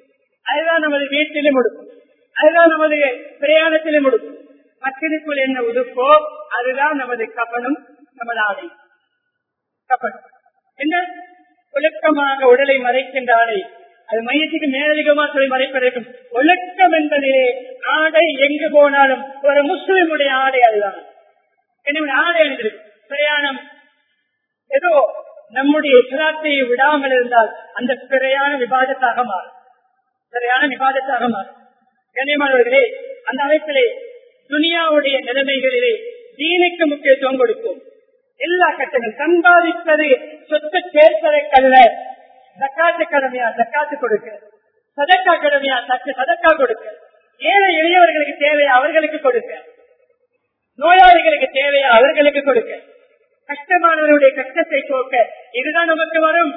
அதுதான் நமது வீட்டிலும் உடுக்கும், அதுதான் நமது பிரயாணத்திலும் உடுக்கும். மக்களுக்குள் என்ன உடுப்போ அதுதான் நமது கபனும் நமது ஆடை. கபன் என்ன? ஒழுக்கமாக உடலை மறைக்கின்ற ஆடை. அது மையத்துக்கு மேலதிகமாக சொல்லி மறைப்பதற்கும் ஒழுக்கம் என்பதிலே ஆடை எங்கு போனாலும் ஒரு முஸ்லிமுடைய ஆடை அதுதான். என்னுடைய ஆடை என்று பிரயாணம் ஏதோ நம்முடைய இஸ்லாத்தை விடாமல் இருந்தால் அந்த பிறையான விவாதத்தாக மாறும், பிறையான விவாதத்தாக மாறும். கண்ணியமானவர்களே, அந்த அமைப்பிலே துனியாவுடைய நிலைமைகளிலே தீனுக்கு முக்கியத்துவம் கொடுப்போம். எல்லா கட்டங்களும் சம்பாதிப்பது சொத்து சேர்ப்பதற்கல்ல. ஜக்காத்து கடமையா ஜக்காத்து கொடுக்க, சதக்கா கடமையா சதக்கா கொடுக்க, ஏழை எளியவர்களுக்கு தேவையா அவர்களுக்கு கொடுக்க, நோயாளிகளுக்கு தேவையா அவர்களுக்கு கொடுக்க, கஷ்டமானவருடைய கஷ்டத்தை போக்க, இதுதான் நமக்கு வரும்.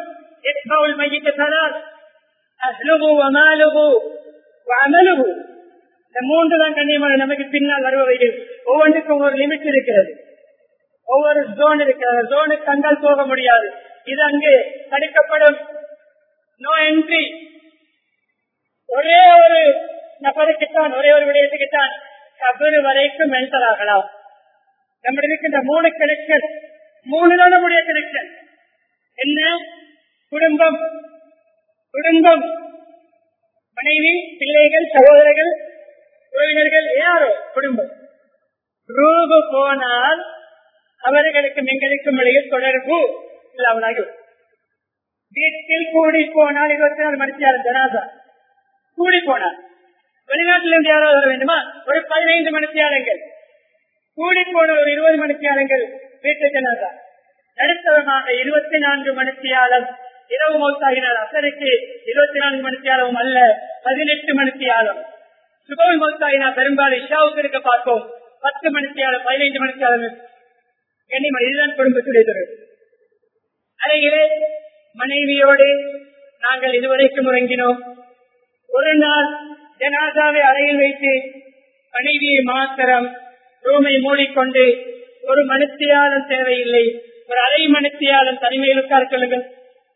இந்த மூன்று தான் கண்ணியமான நமக்கு பின்னால் வருபவைகள். ஒவ்வொன்றுக்கும் ஒவ்வொரு லிமிட் இருக்கிறது, ஒவ்வொரு ஜோன் இருக்கிறது. ஜோனுக்கு கண்டால் போக முடியாது, இது அங்கு தடுக்கப்படும். No entry. ஒரே ஒரு நபருக்குத்தான், ஒரே ஒரு விடயத்துக்குத்தான் கபரு வரைக்கும் என்டர் ஆகலாம். நம்முடைய இருக்கின்ற 3 கனெக்ஷன், 3 தான் நம்முடைய கனெக்ஷன். என்ன? குடும்பம், குடும்பம், மனைவி, பிள்ளைகள், சகோதரர்கள், உறவினர்கள், யாரோ குடும்பம். ரூபு போனால் அவர்களுக்கும் எங்களுக்கும் இடையே தொடர்பு இல்லாமலாகும். வீட்டில் கூடி போனால் 24 மணித்தியாளர் ஜனாசா கூடி போனார். வெளிநாட்டிலிருந்து யாராவது வர வேண்டுமா? ஒரு 15 மணித்தியாளர்கள் கூடி போன, ஒரு 20 மணித்தியாளர்கள் வீட்டு ஜனாசா. நடுத்தரமாக 24 மணித்தியாளம் இரவு மௌத்தாகினார். அசருக்கு 24 மணித்தியாலமும் அல்ல, 18 மணித்தியாலம். சுபவி மௌத்தாகினார். பெரும்பாலும் இஷாவுக்கு இருக்க பார்ப்போம் 10 மணித்தியாலம், 15 மணித்தியாலம். இதுதான் குடும்பத்துடைய தொடர்பு. அறையிலே மனைவியோடு நாங்கள் இதுவரைக்கும் உறங்கினோம். ஒரு நாள் ஜனாதாவை அறையில் வைத்து மனைவியை மாத்திரம் ரூமை மூடிக்கொண்டு ஒரு மணித்தியாலம் தேவையில்லை, ஒரு அரை மணித்தியாலம் தனிமையில் உட்கார சொல்லுங்கள்.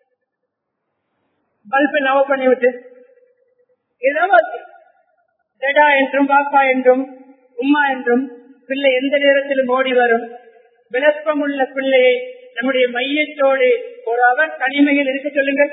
பல்பை நவ பண்ணிவிட்டு டடா என்றும் பாப்பா என்றும் உம்மா என்றும் பிள்ளை எந்த நேரத்திலும் ஓடி வரும். விளக்கம் உள்ள பிள்ளையை நம்முடைய மையத்தோடு ஒரு அவர் தனிமையில் இருக்க சொல்லுங்கள்.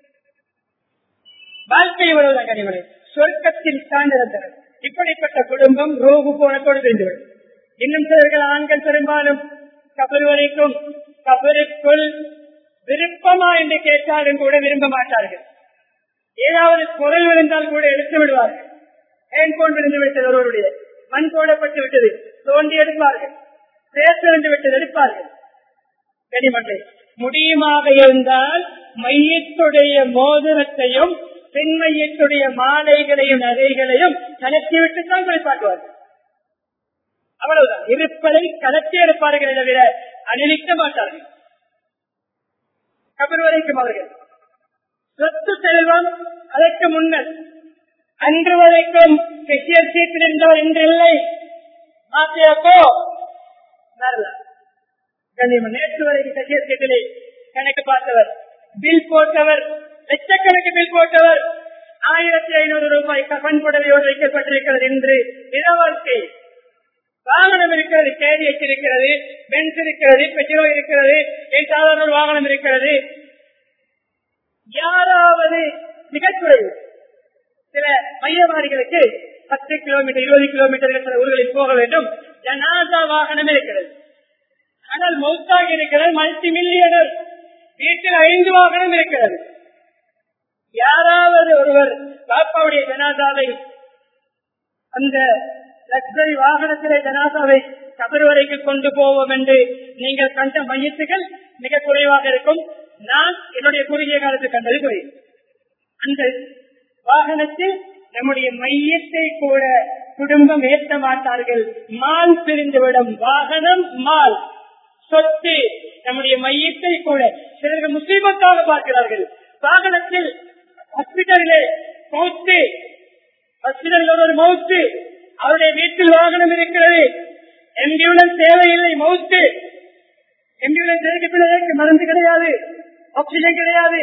வாழ்க்கை வருவதா கனிமலை சொர்க்கத்தில் சார்ந்திருந்தனர். இப்படிப்பட்ட குடும்பம் ரோகு போனத்தோடு தெரிந்துவிடும். இன்னும் சிலர்கள் ஆண்கள் பெரும்பாலும் கபர் வரைக்கும் கபருக்குள் விருப்பமா என்று கேட்டாலும் கூட விரும்ப மாட்டார்கள். ஏதாவது குரல் விழுந்தால் கூட எடுத்து விடுவார்கள். ஹேண்ட்போன் விழுந்து விட்டது, ஒருவருடைய மண் போடப்பட்டு விட்டது, தோண்டி எடுப்பார்கள். பேச வந்து விட்டது, எடுப்பார்கள். கனிமட்டை முடியுமாக இருந்தால் மையத்துடைய மோதிரத்தையும் பெண் மையத்துடைய மாலைகளையும் நகைகளையும் கலத்திவிட்டுத்தான் குறைப்பாக்குவார்கள். அவ்வளவுதான். இருப்பதை கலத்தி எடுப்பார்கள் தவிர அணிவிக்க மாட்டார்கள். கபர் வரைக்கும் அவர்கள் சொத்து செல்வம் அதற்கு முன்னர் அன்று வரைக்கும் கெசியர் சீட்டில் இருந்தால் இன்று இல்லை. மாத்தியப்போ நேற்று வரைக்கும் கெசியர் சீட்டிலே கணக்கு பார்த்தவர், பில் போட்டவர், லட்சக்கணக்கு பில் போட்டவர் 1500 ரூபாய் கபன் புடவையோடு வைக்கப்பட்டிருக்கிறது என்று இளவாழ்க்கை. வாகனம் இருக்கிறது, கேரியஸ் இருக்கிறது, பென்ஸ் இருக்கிறது, பெட்ரோ இருக்கிறது, சாதாரண வாகனம் இருக்கிறது. யாராவது மிகக்குறைவு சில மையவாதிகளுக்கு 10 கிலோமீட்டர் 20 கிலோமீட்டர் சில ஊர்களில் போக வேண்டும். ஜனாதா வாகனம் இருக்கிறது. ஆனால் மௌத்தாகி இருக்கிறது மல்டி மில்லியனர். வீட்டில் 5 வாகனம் இருக்கிறது. யாராவது ஒருவர் பாப்பாவுடைய ஜனாதாவை அந்த லக்ஸரி வாகனத்திலே ஜனாதாவை கபர் வரைக்கும் கொண்டு போவோம் என்று நீங்கள் கண்ட மையத்துகள் மிக குறைவாக இருக்கும். நான் என்னுடைய குறுகிய காலத்தில் கண்டது குறை. அந்த வாகனத்தில் நம்முடைய மையத்தை கூட குடும்பம் ஏற்ற மாட்டார்கள். மால் பிரிந்துவிடும். வாகனம் மால் சொத்து நம்முடைய மையத்தை கூட சிலர்கள் முஸ்லிமத்தாக பார்க்கிறார்கள். வாகனத்தில் ஹாஸ்பிட்டலிலே மௌத்து, ஹாஸ்பிட்டலில் ஒரு மௌத்து, அவருடைய வீட்டில் வாகனம் இருக்கிறது, ஆம்புலன்ஸ் தேவையில்லை, மௌத்து. ஆம்புலன்ஸ் மருந்து கிடையாது, ஆக்சிஜன் கிடையாது,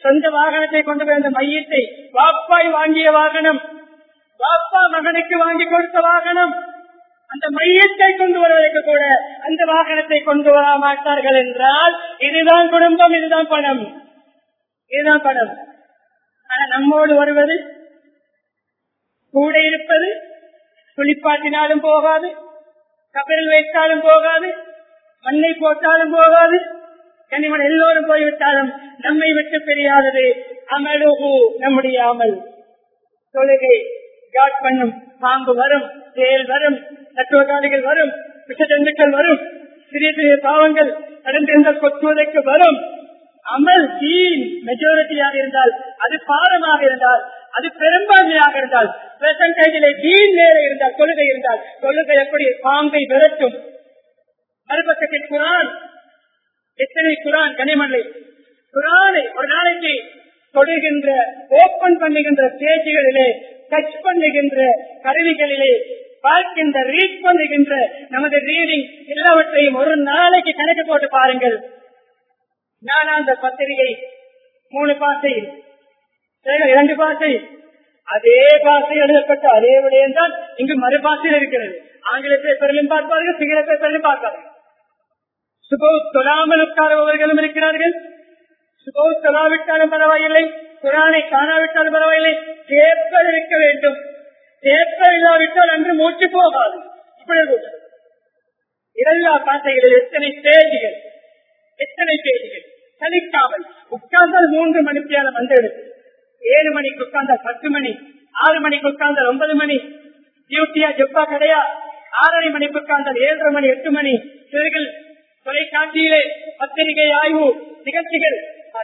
சொந்த வாகனத்தை கொண்டு போய் அந்த மையத்தை வாப்பாய் வாங்கிய வாகனம், வாப்பா மகனுக்கு வாங்கி கொடுத்த வாகனம், அந்த மையத்தை கொண்டு வருவதற்கு கூட அந்த வாகனத்தை கொண்டு வர மாட்டார்கள் என்றால் இதுதான் குடும்பம், இதுதான் பணம், இதுதான் பணம். ஆனா நம்மோடு வருவது, கூட இருப்பது, குளிப்பாட்டினாலும் போகாது, கபரில் வைத்தாலும் போகாது, மண்ணை போட்டாலும் போகாது, கனிமன் எல்லோரும் போய்விட்டாலும் நம்மை விட்டு தெரியாதது அமலுகு, நம்முடைய அமல். தொழுகை காட் பண்ணும், பாம்பு வரும், தேல் வரும், தத்துவகாலிகள் வரும், விஷஜந்துக்கள் வரும், சிறிய சிறிய பாவங்கள் கடந்திருந்தால் கொத்துவதற்கு வரும். அமல் தீன் மெஜாரிட்டியாக இருந்தால், அது பாரமாக இருந்தால், அது பெரும்பான்மையாக இருந்தால், பெர்சன்டேஜிலே தீன் வேற இருந்தால், தொழுகை இருந்தால், தொழுகை எப்படி பாம்பை விரட்டும். மறுபக்கத்தில் குரான், எத்தனை குரான் கனிமலை குரானை ஒரு நாளைக்கு தொடுகின்ற, ஓபன் பண்ணுகின்ற ஸ்டேஜ்களிலே, டச் பண்ணுகின்ற கருவிகளிலே பார்க்கின்ற, ரீட் பண்ணுகின்ற நமது ரீடிங் எல்லாவற்றையும் ஒரு நாளைக்கு கணக்கு போட்டு பாருங்கள். நான் அந்த பத்திரிகை 3 பாசை, 2 பாசை, அதே பாசை எழுதப்பட்ட அதே விடயம் தான் இங்கு மறுபாசையில் இருக்கிறது. ஆங்கில பேப்பரிலும் பார்ப்பார்கள், சிங்கள பேப்பரிலும் பார்ப்பார்கள். சுபோத் தொழாமல் உட்காருபவர்களும் இருக்கிறார்கள், சுபோத் தொழாவிட்டாலும் பரவாயில்லை, குரானை காணாவிட்டாலும் பரவாயில்லை, பேப்பர் இருக்க வேண்டும். பேப்பர் இல்லாவிட்டால் அன்று மூச்சு போகாது. இப்பொழுது எல்லா பாசைகளில் எத்தனை பேஜுகள், எத்தனை பேஜுகள் சலிக்காமல் உட்கார்ந்தால் 3 மணித்தியாலம் வந்தது. 7 மணிக்கு உட்கார்ந்தால் 10 மணி, 6 மணிக்கு உட்கார்ந்தால் 9 மணி, டியூட்டியா ஜப்பா கடையா, 6:30 மணிக்கு உட்கார்ந்தால் 7:30 மணி 8 மணி. சிறுகள் தொலைக்காட்சியிலே பத்திரிகை ஆய்வு நிகழ்ச்சிகள்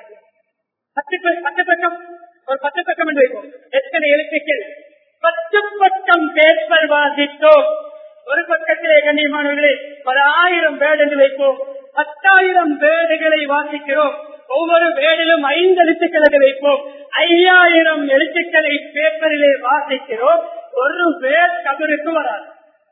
10 பக்கம், ஒரு 10 பக்கம் என்று வைப்போம். எத்தனை எழுத்துக்கள், 10 பக்கம் பேப்பர் வாசித்தோம். ஒரு பக்கத்திலே கண்ணியமானவர்களே 10,000 வேர்டு என்று வைப்போம். 10,000 வேர்டுகளை வாசிக்கிறோம். ஒவ்வொரு வேர்டிலும் 5 எழுத்துக்களை வைப்போம். 5,000 எழுத்துக்களை பேப்பரிலே வாசிக்கிறோம். ஒரு வேர்ட் கபருக்கு வராது.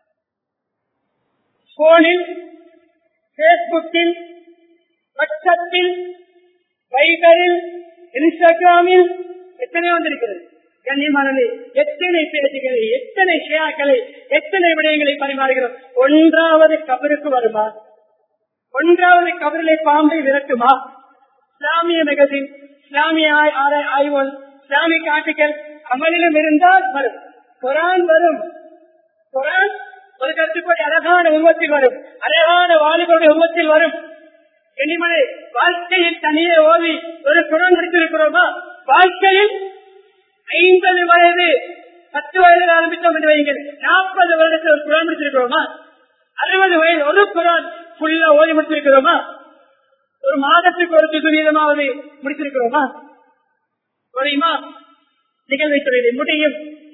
போனில், பேஸ்புக்கில், வாட்ஸ்அப்பில், வைபரில், இன்ஸ்டாகிராமில் எத்தனை வந்திருக்கிறது கண்ணியமானது. எத்தனை பேஜுகளை, எத்தனை ஷேர்களை, எத்தனை விடயங்களை பரிமாறுகிறோம். 1வது கபருக்கு வருமா? 1வது கபரிலே பாம்பை விரட்டுமா? இஸ்லாமிய மேகசின், இஸ்லாமிய ஆய்வுகள், இஸ்லாமிக் ஆர்டிகல் அமலிலும் இருந்தால் வரும். குரான் வரும். குரான் ஒரு கருத்துப்படி அழகான உருவத்தில் வரும், அழகான வாலிபருடைய உருவத்தில் வரும். கனிமலை வாழ்க்கையில் தனியே ஓதி ஒரு குரான் முடித்திருக்கிறோமா? வாழ்க்கையில் 50 வயது 10 வயதில் ஆரம்பித்தோம் என்று வையுங்கள், 40 வருடத்தில் ஒரு குரான் முடித்திருக்கிறோமா? 60 வயது ஒரு குரான் ஃபுல்லா ஓதி முடித்திருக்கிறோமா? ஒரு மாதத்துக்கு ஒரு துரிதமாவது முடித்திருக்கிறோமா? ஒரு இமாம் நிகழ்வை தொழிலை முடியும்.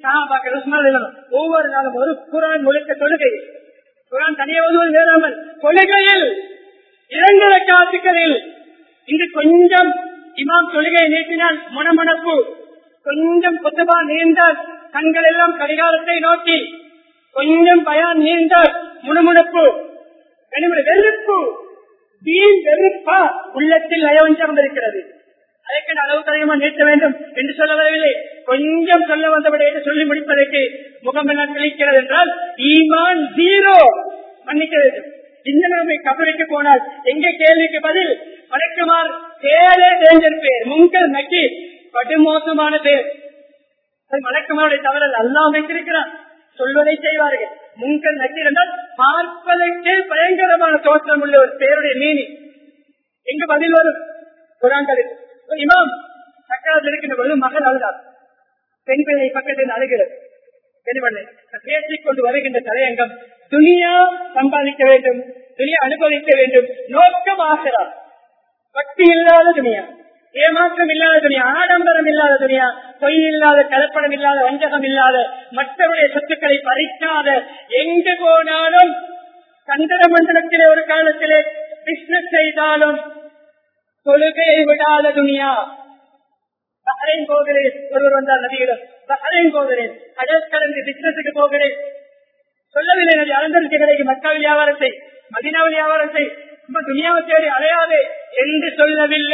ஒவ்வொரு நாளும் ஒரு குரான் முழுக்க தொழுகை, குரான் தனியே ஓதுவது வேறாமல் தொழுகையில் 2 ரக்காத்துக்களில் இங்கு கொஞ்சம் இமாம் தொழுகையை நீட்டினால் முனமுனப்பு, கொஞ்சம் கொத்தபா நீண்டால் கண்கள் எல்லாம் கடிகாரத்தை நோக்கி, கொஞ்சம் பயான் நீண்டால் முணுமுணுப்பு, வெறுப்பு, தீன் வெறுப்பா உள்ளத்தில் நயவஞ்சம் இருக்கிறது. அதற்கு அளவு கரையமா நீட்ட வேண்டும் என்று சொல்ல வரவில்லை. கொஞ்சம் சொல்ல வந்தபடி சொல்லி முடிப்பதற்கு முகம் எல்லாம் கிழிக்கிறது என்றால் ஈமான் 0. மன்னிக்க வேண்டும். இந்த நிலைமை கபருக்கு போனால் எங்க கேள்விக்கு பதில் வணக்கமார் பேரே டேஞ்சர் பேர், முங்கர் நக்கி படுமோசமான பேர். வணக்கமாருடைய தவறல் அல்லாஹ் வைத்திருக்கிறான், சொல்வதை செய்வார்கள். முங்கர் நக்கீர் என்றால் பார்ப்பதற்கே பயங்கரமான தோற்றம் உள்ள ஒரு பேருடைய மீனி. எங்க பதில் வரும்? குரான்களில் இமாம் சக்கராத்தில் இருக்கின்ற பொழுது மகள் அழுதார், பெண் பிள்ளை பக்கத்தில் அழுகிறது. பேசிக் கொண்டு வருகின்ற தலையங்கம் துனியா சம்பாதிக்க வேண்டும், துனியா அனுபவிக்க வேண்டும், நோக்கமாகிறார். பக்தி இல்லாத துனியா, ஏமாற்றம் இல்லாத துனியா, ஆடம்பரம் இல்லாத துனியா, பொய் இல்லாத, கலப்படம் இல்லாத, வஞ்சகம் இல்லாத, மற்றவருடைய சொத்துக்களை பறிக்காத, எங்கு போனாலும் சந்திர மண்டலத்திலே ஒரு காலத்திலே பிசினஸ் செய்தாலும் தொழுகையை விடாத துனியா. பஹ்ரைன் போகிறேன், ஒருவர் வந்தார் நபியிடம், பஹ்ரைன் போகிறேன், கடல் கடந்து பிசினஸுக்கு போகிறேன். சொல்லவில்லை நபி, அலந்தரிக்க கிடைக்கும் மக்காவில் வியாபாரத்தை, மதீனாவில் வியாபாரத்தை, துனியாவை தேடி அலையாதே என்று சொல்லவில்லை.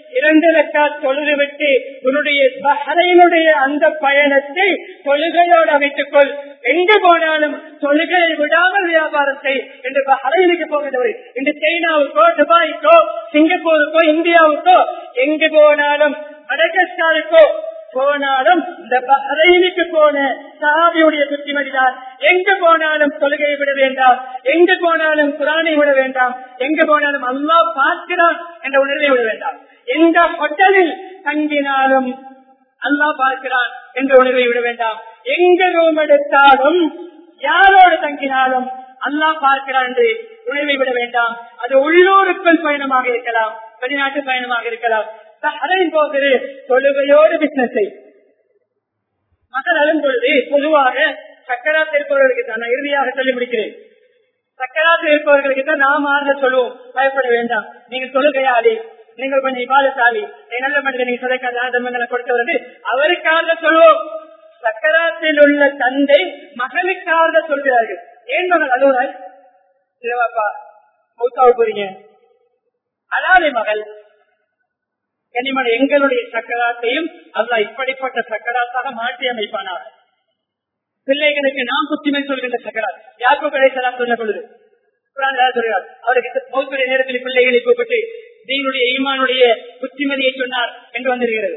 2 ரக்காத் தொழுதுவிட்டு உன்னுடைய பஹ்ரைனுடைய அந்த பயணத்தை தொழுகையோடு அமைத்துக் கொள். எங்கு போனாலும் தொழுகையை விடாமல் வியாபாரத்தை என்று பஹ்ரைனுக்கு போகிறவர் இன்று சைனாவுக்கோ துபாய்க்கோ சிங்கப்பூருக்கோ இந்தியாவுக்கோ எங்கு போனாலும் மடகஸ்காருக்கோ போனாலும் இந்த பஹ்ரைனுக்கு போன சஹாபியுடைய புத்திமதிதான். எங்கு போனாலும் தொழுகையை விட வேண்டாம், எங்கு போனாலும் குர்ஆனை விட வேண்டாம், எங்கு போனாலும் அல்லாஹ் பார்க்கிறான் என்ற உணர்வை விட வேண்டாம். எந்த ஹோட்டலில் தங்கினாலும் அல்லாஹ் பார்க்கிறான் என்ற உணர்வை விட வேண்டாம். எங்க ரூம் எடுத்தாலும் யாரோடு தங்கினாலும் அல்லாஹ் பார்க்கிறான் என்று உணர்வை விட வேண்டாம். அது உள்ளூருக்குள் பயணமாக இருக்கலாம், வெளிநாட்டு பயணமாக இருக்கலாம். பஹ்ரைன் போகிறது தொழுகையோடு பிசினஸ் மக்கள் அழும் பொழுது பொதுவாக சக்கராத்து இருப்பவர்களுக்கு தான் நான் இறுதியாக சொல்லி முடிக்கிறேன். சக்கராத்து இருப்பவர்களுக்கு தான் நாம் ஆறுத சொல்லுவோம், பயப்பட வேண்டாம், நீங்க தொழுகையாளி, நீங்கள் கொஞ்சம் இபாதத்தாளி, நல்ல மனிதன், நீங்க சொல்லிக்காத தர்மங்களை கொடுத்தவர்கள் அவருக்காக சொல்லுவோம். சக்கராத்தில் உள்ள தந்தை மகனுக்காக சொல்கிறார்கள். ஏன் மகள் அழுவாய் இல்லவாப்பா மௌத்தாவு போறீங்க, அலாலே மகள் கனிமன் எங்களுடைய சக்கராத்தையும் அல்லாஹ் இப்படிப்பட்ட சக்கராத்தாக மாற்றி அமைப்பானார். பிள்ளைகளுக்கு நாம் புத்திமை சொல்கின்ற சக்கராத் யாக்கோபு அலைஹிஸ்ஸலாம் சொன்ன பொழுது சொல்கிறார், அவருக்கு மௌத்துடைய நேரத்தில் பிள்ளைகளை கூப்பிட்டு தீனுடைய ஈமானுடைய புத்திமதியை சொன்னார் என்று வந்திருக்கிறது.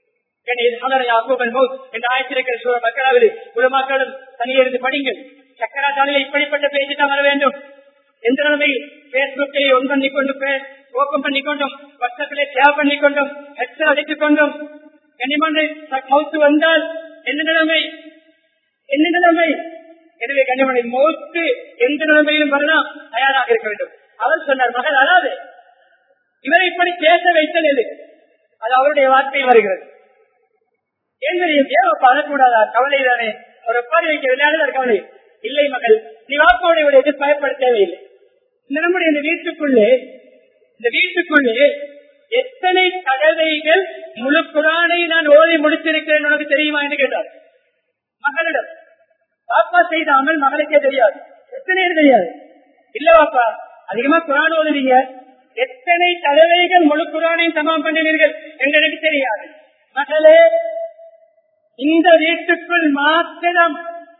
உலமாக்களும் தனியிருந்து படிங்கள். சக்கராத்தாளில் இப்படிப்பட்ட பேச்சு தான் வர வேண்டும். எந்த நிலைமையில் பேஸ்புக்கை ஒன் பண்ணிக்கொண்டு ஓப்பன் பண்ணிக்கொண்டும் வாட்ஸ்அப்பிலே ஷேர் பண்ணிக்கொண்டும் ஹெட்செட் அடித்துக் கொண்டும் மௌத்து வந்தால் என்ன நிலைமை, என்ன நிலைமை? எனவே கனிமனை மௌத்து எந்த நிலைமையிலும் வரலாம், தயாராக இருக்க வேண்டும். அவர் சொன்னார், மகள் அழாது, இவரை இப்படி பேச வைத்தல் எது? அது அவருடைய வார்த்தையில் வருகிறது. ஏன் அழக்கூடாதா? கவலை தானே, ஒரு ஒப்பாரி வைக்க விளையாடுதார் கவலை இல்லை. மகள், நீ வாப்போடைய எதிர்பார்ப்பட தேவையில்லை. நம்முடைய இந்த வீட்டுக்குள்ளே எத்தனை தடவைகள் முழு குர்ஆனை நான் ஓதி முடித்திருக்கிறேன் உனக்கு தெரியுமா என்று கேட்டார் மகளிடம். பாப்பா செய்த அமல் மகளுக்கே தெரியாது, எத்தனை தெரியாது. இல்ல பாப்பா அதிகமா குர்ஆன் ஓதுறீங்க, எத்தனை தடவைகள் முழு குர்ஆனையும் தமாம் பண்ணினீர்கள் என்று எனக்கு தெரியாது. மகளே, இந்த வீட்டுக்குள் மாத்திரம்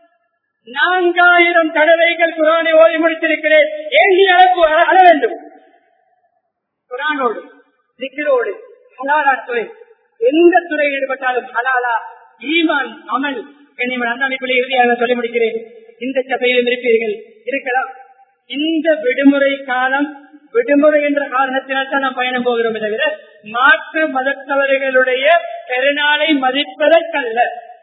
4000 தடவைகள் குர்ஆனை ஓதி முடித்திருக்கிறேன். ஏன் நீ அழ வேண்டும்? குர்ஆனோடு திக்ரோடு ஹலாலா துறை, எந்த துறையில் ஈடுபட்டாலும் ஹலாலா ஈமான் அமல் கண்ணியமான அந்த அமைப்பிலே இறுதியாக சொல்லி முடிக்கிறேன். இந்த சபையிலும் இருப்பீர்கள், இருக்கலாம். இந்த விடுமுறை காலம் விடுமுறை என்ற காரணத்தினால் தான் நாம் பயணம் போகிறோம். தவிர மாற்று மதத்தவர்களுடைய பெருநாளை மதிப்பதற்கல்ல.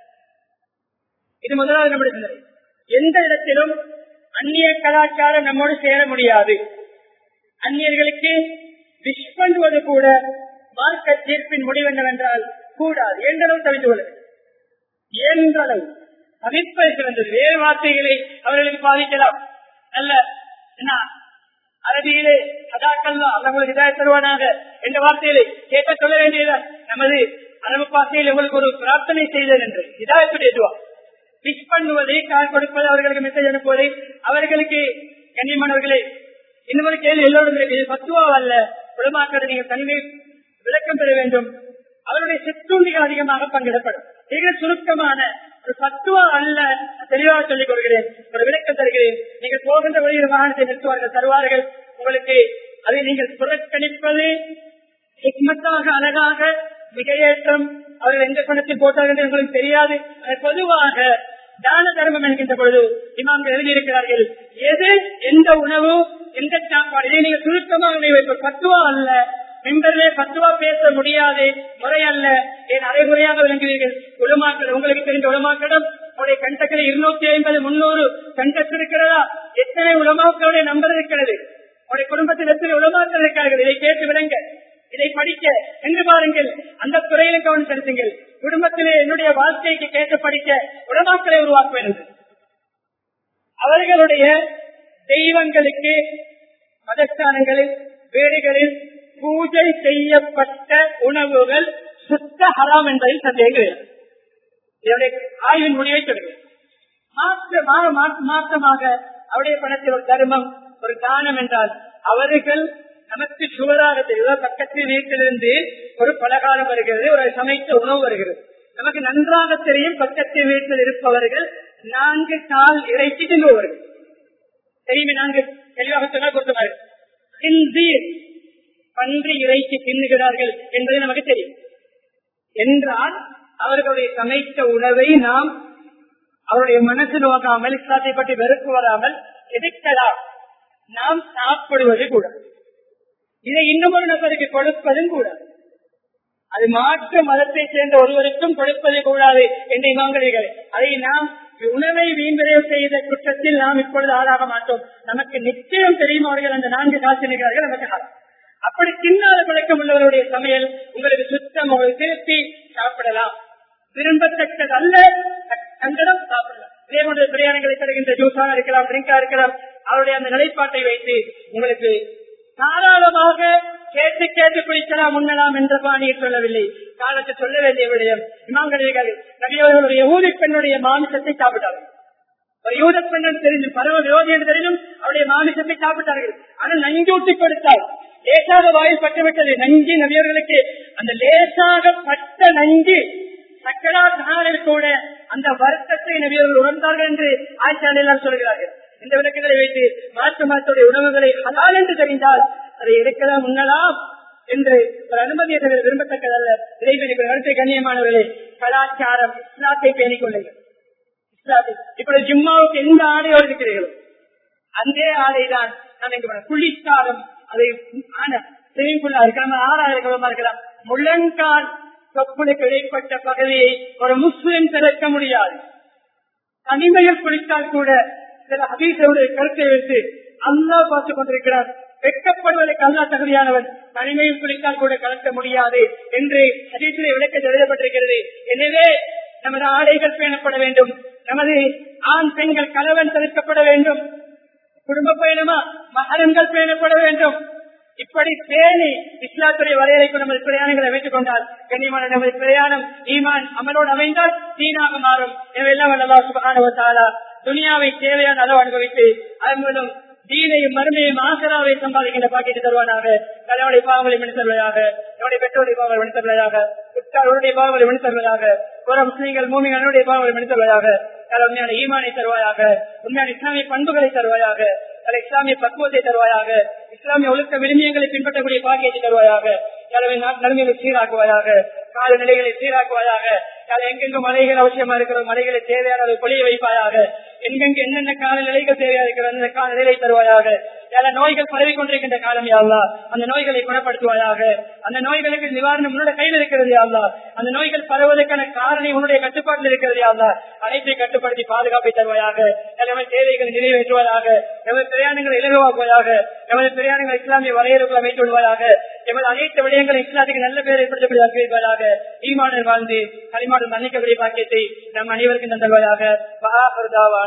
இது முதலாவது நம்முடைய சிந்தனை. எந்த இடத்திலும் அந்நிய கலாச்சாரம் நம்மோடு சேர முடியாது. அந்நியர்களுக்கு விஷ் பண்ணுவது கூட மார்க்க தீர்ப்பின் முடிவு என்னவென்றால் கூடாது. என்றளவு தவிர்த்து கொள்ள என்றளவு தவிர்ப்பை சிறந்தது. வேறு வார்த்தைகளை அவர்களுக்கு பாதிக்கலாம். நல்ல என்ன அரபியிலே அதாக்கல்லா அவர்களுக்கு இதாக தருவானாக என்ற வார்த்தைகளை கேட்க சொல்ல வேண்டியதான். நமது அரபு பாசையில் உங்களுக்கு ஒரு பிரார்த்தனை செய்தது என்று இதாயத்துடைய துவா. விஷ் பண்ணுவதை கால் கொடுப்பது, அவர்களுக்கு மெசேஜ் அனுப்புவதை, அவர்களுக்கு கண்ணியமானவர்களே இன்னொரு கேள்வி எல்லோரும் பத்துவா அல்ல. உலமாக்கள் நீங்கள் தனிமை விளக்கம் பெற வேண்டும். அவருடைய சிற்றுண்டிகள் அதிகமாக பங்கிடப்படும். மிக சுருக்கமான ஒரு பத்துவா அல்ல, தெளிவாக சொல்லிக் கொள்கிறேன், ஒரு விளக்கம் தருகிறேன். நீங்கள் போகின்ற வழியில் வாகனத்தை நிறுத்துவார்கள், தருவார்கள் உங்களுக்கு. அதை நீங்கள் புறக்கணிப்பது ஹிக்மத்தாக அழகாக மிக ஏற்றம். அவர்கள் எந்த பணத்தில் போட்டார்கள் என்று உங்களுக்கு தெரியாது. பொதுவாக தான தர்மம் என்கின்ற பொழுது இமாம்கள் எழுதியிருக்கிறார்கள், எது எந்த உணவு எந்த சாப்பாடு, இதை நீங்கள் சுருக்கமாக பத்துவா அல்ல. மெம்பரிலே பத்துவா பேச முடியாது, முறை அல்ல. ஏன் அரைமுறையாக விளங்குவீர்கள். உலமாக்கள் உங்களுக்கு தெரிந்த உலமாக்களிடம் உங்களுடைய கண்டக்களை 250 300 கண்டக்ட் இருக்கிறதா? எத்தனை உலமாக்களுடைய நம்பர் இருக்கிறது? உங்களுடைய குடும்பத்தில் எத்தனை உலமாக்கள் இருக்கிறார்கள்? இதை கேட்டு விளங்க, இதை படிக்க என்று பாருங்கள். அந்த துறையில கவனம் செலுத்துங்கள். குடும்பத்திலே என்னுடைய வாழ்க்கைக்கு கேட்டு படிக்க உலமாக்களை உருவாக்க வேண்டும். அவர்களுடைய தெய்வங்களுக்கு மதஸ்தானங்களில் வீடுகளில் பூஜை செய்யப்பட்ட உணவுகள் சுத்த ஹராம் என்பதில் சந்தேகம். இதனுடைய ஆய்வின் முடிவை சொல்கிறேன். மாற்றமாக அவருடைய பணத்தில் ஒரு தர்மம் ஒரு தானம் என்றால் அவர்கள் நமக்கு சுவராக தெரியும். பக்கத்தில் வீட்டிலிருந்து ஒரு பலகாரம் வருகிறது, ஒரு சமைத்த உணவு வருகிறது. நமக்கு நன்றாக தெரியும் பக்கத்தில் வீட்டில் இருப்பவர்கள் 4 கால் இறைச்சி தின்னுபவர்கள். தெரியுமே, 4 தெளிவாக சொன்னால் கொடுத்துவார்கள். பன்றி இறைச்சி தின்னுகிறார்கள் என்பது நமக்கு தெரியும். என்றால் அவர்களுடைய சமைத்த உணவை நாம் அவருடைய மனசு நோக்காமல், இஸ்லாத்தை பற்றி வெறுப்பு வராமல் எதிர்க்கலாம். நாம் சாப்பிடுவது கூட, இதை இன்னும் ஒரு நபருக்கு கொடுப்பதும் கூட, அது மாற்று மதத்தை சேர்ந்த ஒருவருக்கும் கொடுப்பது கூடாது என்ற இமாம்களே, அதை நாம் உணவை வீண்விரைவு செய்த குற்றத்தில் நாம் இப்பொழுது ஆளாக மாட்டோம். நமக்கு நிச்சயம் தெரியும் அவர்கள் அந்த 4 காசினிகள் நமக்கு அப்படி தின்னாத பழக்கம் உள்ளவருடைய சமையல் உங்களுக்கு சுத்தம், திருப்பி சாப்பிடலாம். விரும்பத்தக்கது அல்ல, சங்கடம் சாப்பிடலாம். இதே போன்ற பிரியாணிகளை தருகின்ற ஜூஸாக இருக்கலாம், ட்ரிங்கா இருக்கலாம். அவருடைய அந்த நிலைப்பாட்டை வைத்து உங்களுக்கு தாராளமாக கேட்டு குடிக்கலாம், உண்ணலாம் என்ற பாணியை சொல்லவில்லை. காலத்தை சொல்ல வேண்டிய விடயம் இமாம்கள் நபியவர்களுடைய யூத பெண்ணுடைய மாமிசத்தை சாப்பிட்டார்கள். ஒரு யூத பெண் தெரிஞ்சும் பரவ விரோதி என்று தெரிஞ்சும் அவருடைய மாமிசத்தை சாப்பிட்டார்கள். ஆனால் நஞ்சூட்டி கொடுத்தால் லேசாக வாயில் பட்டுவிட்டது. நஞ்சு நபியவர்களுக்கு அந்த லேசாக பட்ட நஞ்சு சக்கரால் கூட அந்த வருத்தத்தை நபியவர்கள் உணர்ந்தார்கள் என்று ஆட்சியாளர் எல்லாம் சொல்கிறார்கள். இந்த விளக்குகளை வைத்து மாற்று மாற்றுடைய உணவுகளை ஹலால் என்று தெரிந்தால் அதை எடுக்கலாம், உண்ணலாம் என்று ஒரு அனுமதியை விரும்பத்தக்கதல்ல. இதை கண்ணியமானவர்களே, கலாச்சாரம் இஸ்லாத்தை பேணிக் கொள்ளுங்கள். இஸ்லாத்தை இப்படி ஜும்மாவுக்கு எந்த ஆடையோடு இருக்கிறீர்களோ அந்த ஆடைதான் நாம் குளிக்காலம் அதை இருக்கலாம். முழங்கால் தொப்புளுக்கு இடைப்பட்ட பகுதியை ஒரு முஸ்லிம் திறக்க முடியாது. தனிமையில் குளித்தால் கூட சில ஹதீஸுடைய கருத்தை வைத்து அல்லாஹ் பார்த்துக் கொண்டிருக்கிறார். வெட்கப்படுவதற்கு அல்லாஹ் தகுதியானவன், தனிமையில் குளித்தால் கூட கலக்க முடியாது என்று ஹதீஸிலே விளக்கத்தில் எழுதப்பட்டிருக்கிறது. எனவே நமது ஆடைகள் பேணப்பட வேண்டும், நமது ஆண் பெண்கள் கணவன் தடுக்கப்பட வேண்டும், குடும்ப பயணமா மகரங்கள் பேணப்பட வேண்டும். இப்படி பேணி இஸ்லாத்துடைய வரையறைக்கு நமது பிரயாணங்களை வைத்துக் கொண்டால் கண்ணியமான நமது பிரயாணம் ஈமான் அமலோடு அமைந்தால் தீனாக மாறும். எல்லாம் அல்லாஹ் சுப்ஹானஹு வ தஆலா துனியாவை தேவையான அளவு அனுபவித்து அதன் மூலம் தீனையும் மறுமையும் ஆசராவை சம்பாதிக்கின்ற பாக்கியத்தை தருவானாக. கணவனுடைய பாவங்களை மணி தருவதாக, என்னுடைய பெற்றோருடைய பாவங்களை மணி தருவதாக, உற்றாருடைய பாவங்களை மணி தருவதாக, ஒரு முஸ்லீம்கள் மூமிகளுடைய பாவங்களை மணி தருவதாக, உண்மையான ஈமானை தருவாயாக, உண்மையான இஸ்லாமிய பண்புகளை தருவாயாக, இஸ்லாமிய பக்குவத்தை தருவாயாக, இஸ்லாமிய ஒழுக்க விழுமியங்களை பின்பற்றக்கூடிய பாக்கியத்தை தருவாயாக, நன்மைகளை சீராக்குவாயாக, காலநிலைகளை சீராக்குவாயாக, எங்கெங்கு மலைகள் அவசியமா இருக்கிற மலைகளை தேவையான பொழிய வைப்பாயாக, எங்கெங்கு என்னென்ன காலநிலைகள் தேவையா இருக்கிற அந்த காலநிலை தருவாயாக. நோய்கள் பரவி கொண்டிருக்கின்ற காலம் யாழ்லா, அந்த நோய்களை குணப்படுத்துவாயாக. அந்த நோய்களுக்கு நிவாரணம் உன்னுடைய கையில் இருக்கிறது யாழ்லா. அந்த நோய்கள் பரவுவதற்கான காரணம் உன்னுடைய கட்டுப்பாட்டில் இருக்கிறது யாழ்லா. அனைத்தை கட்டுப்படுத்தி பாதுகாப்பை தருவாயாக. நமது தேவைகளை நிறைவேற்றுவதாக, நமது பிரயாணங்களை இலகுவாக்குவதாக, நமது பிரயாணங்கள் இஸ்லாமிய வரையறுக்குள் அமைத்து விடுவதாக, எமது அனைத்து விடயங்களை இஸ்லாத்துக்கு நல்ல பெயரை ஏற்படுத்தப்படுவதாக, ஈமானில் வாழ்ந்து களிமாடன் மன்னிக்கக்கூடிய பாக்கியத்தை நம் அனைவருக்கும் தந்தவதாக.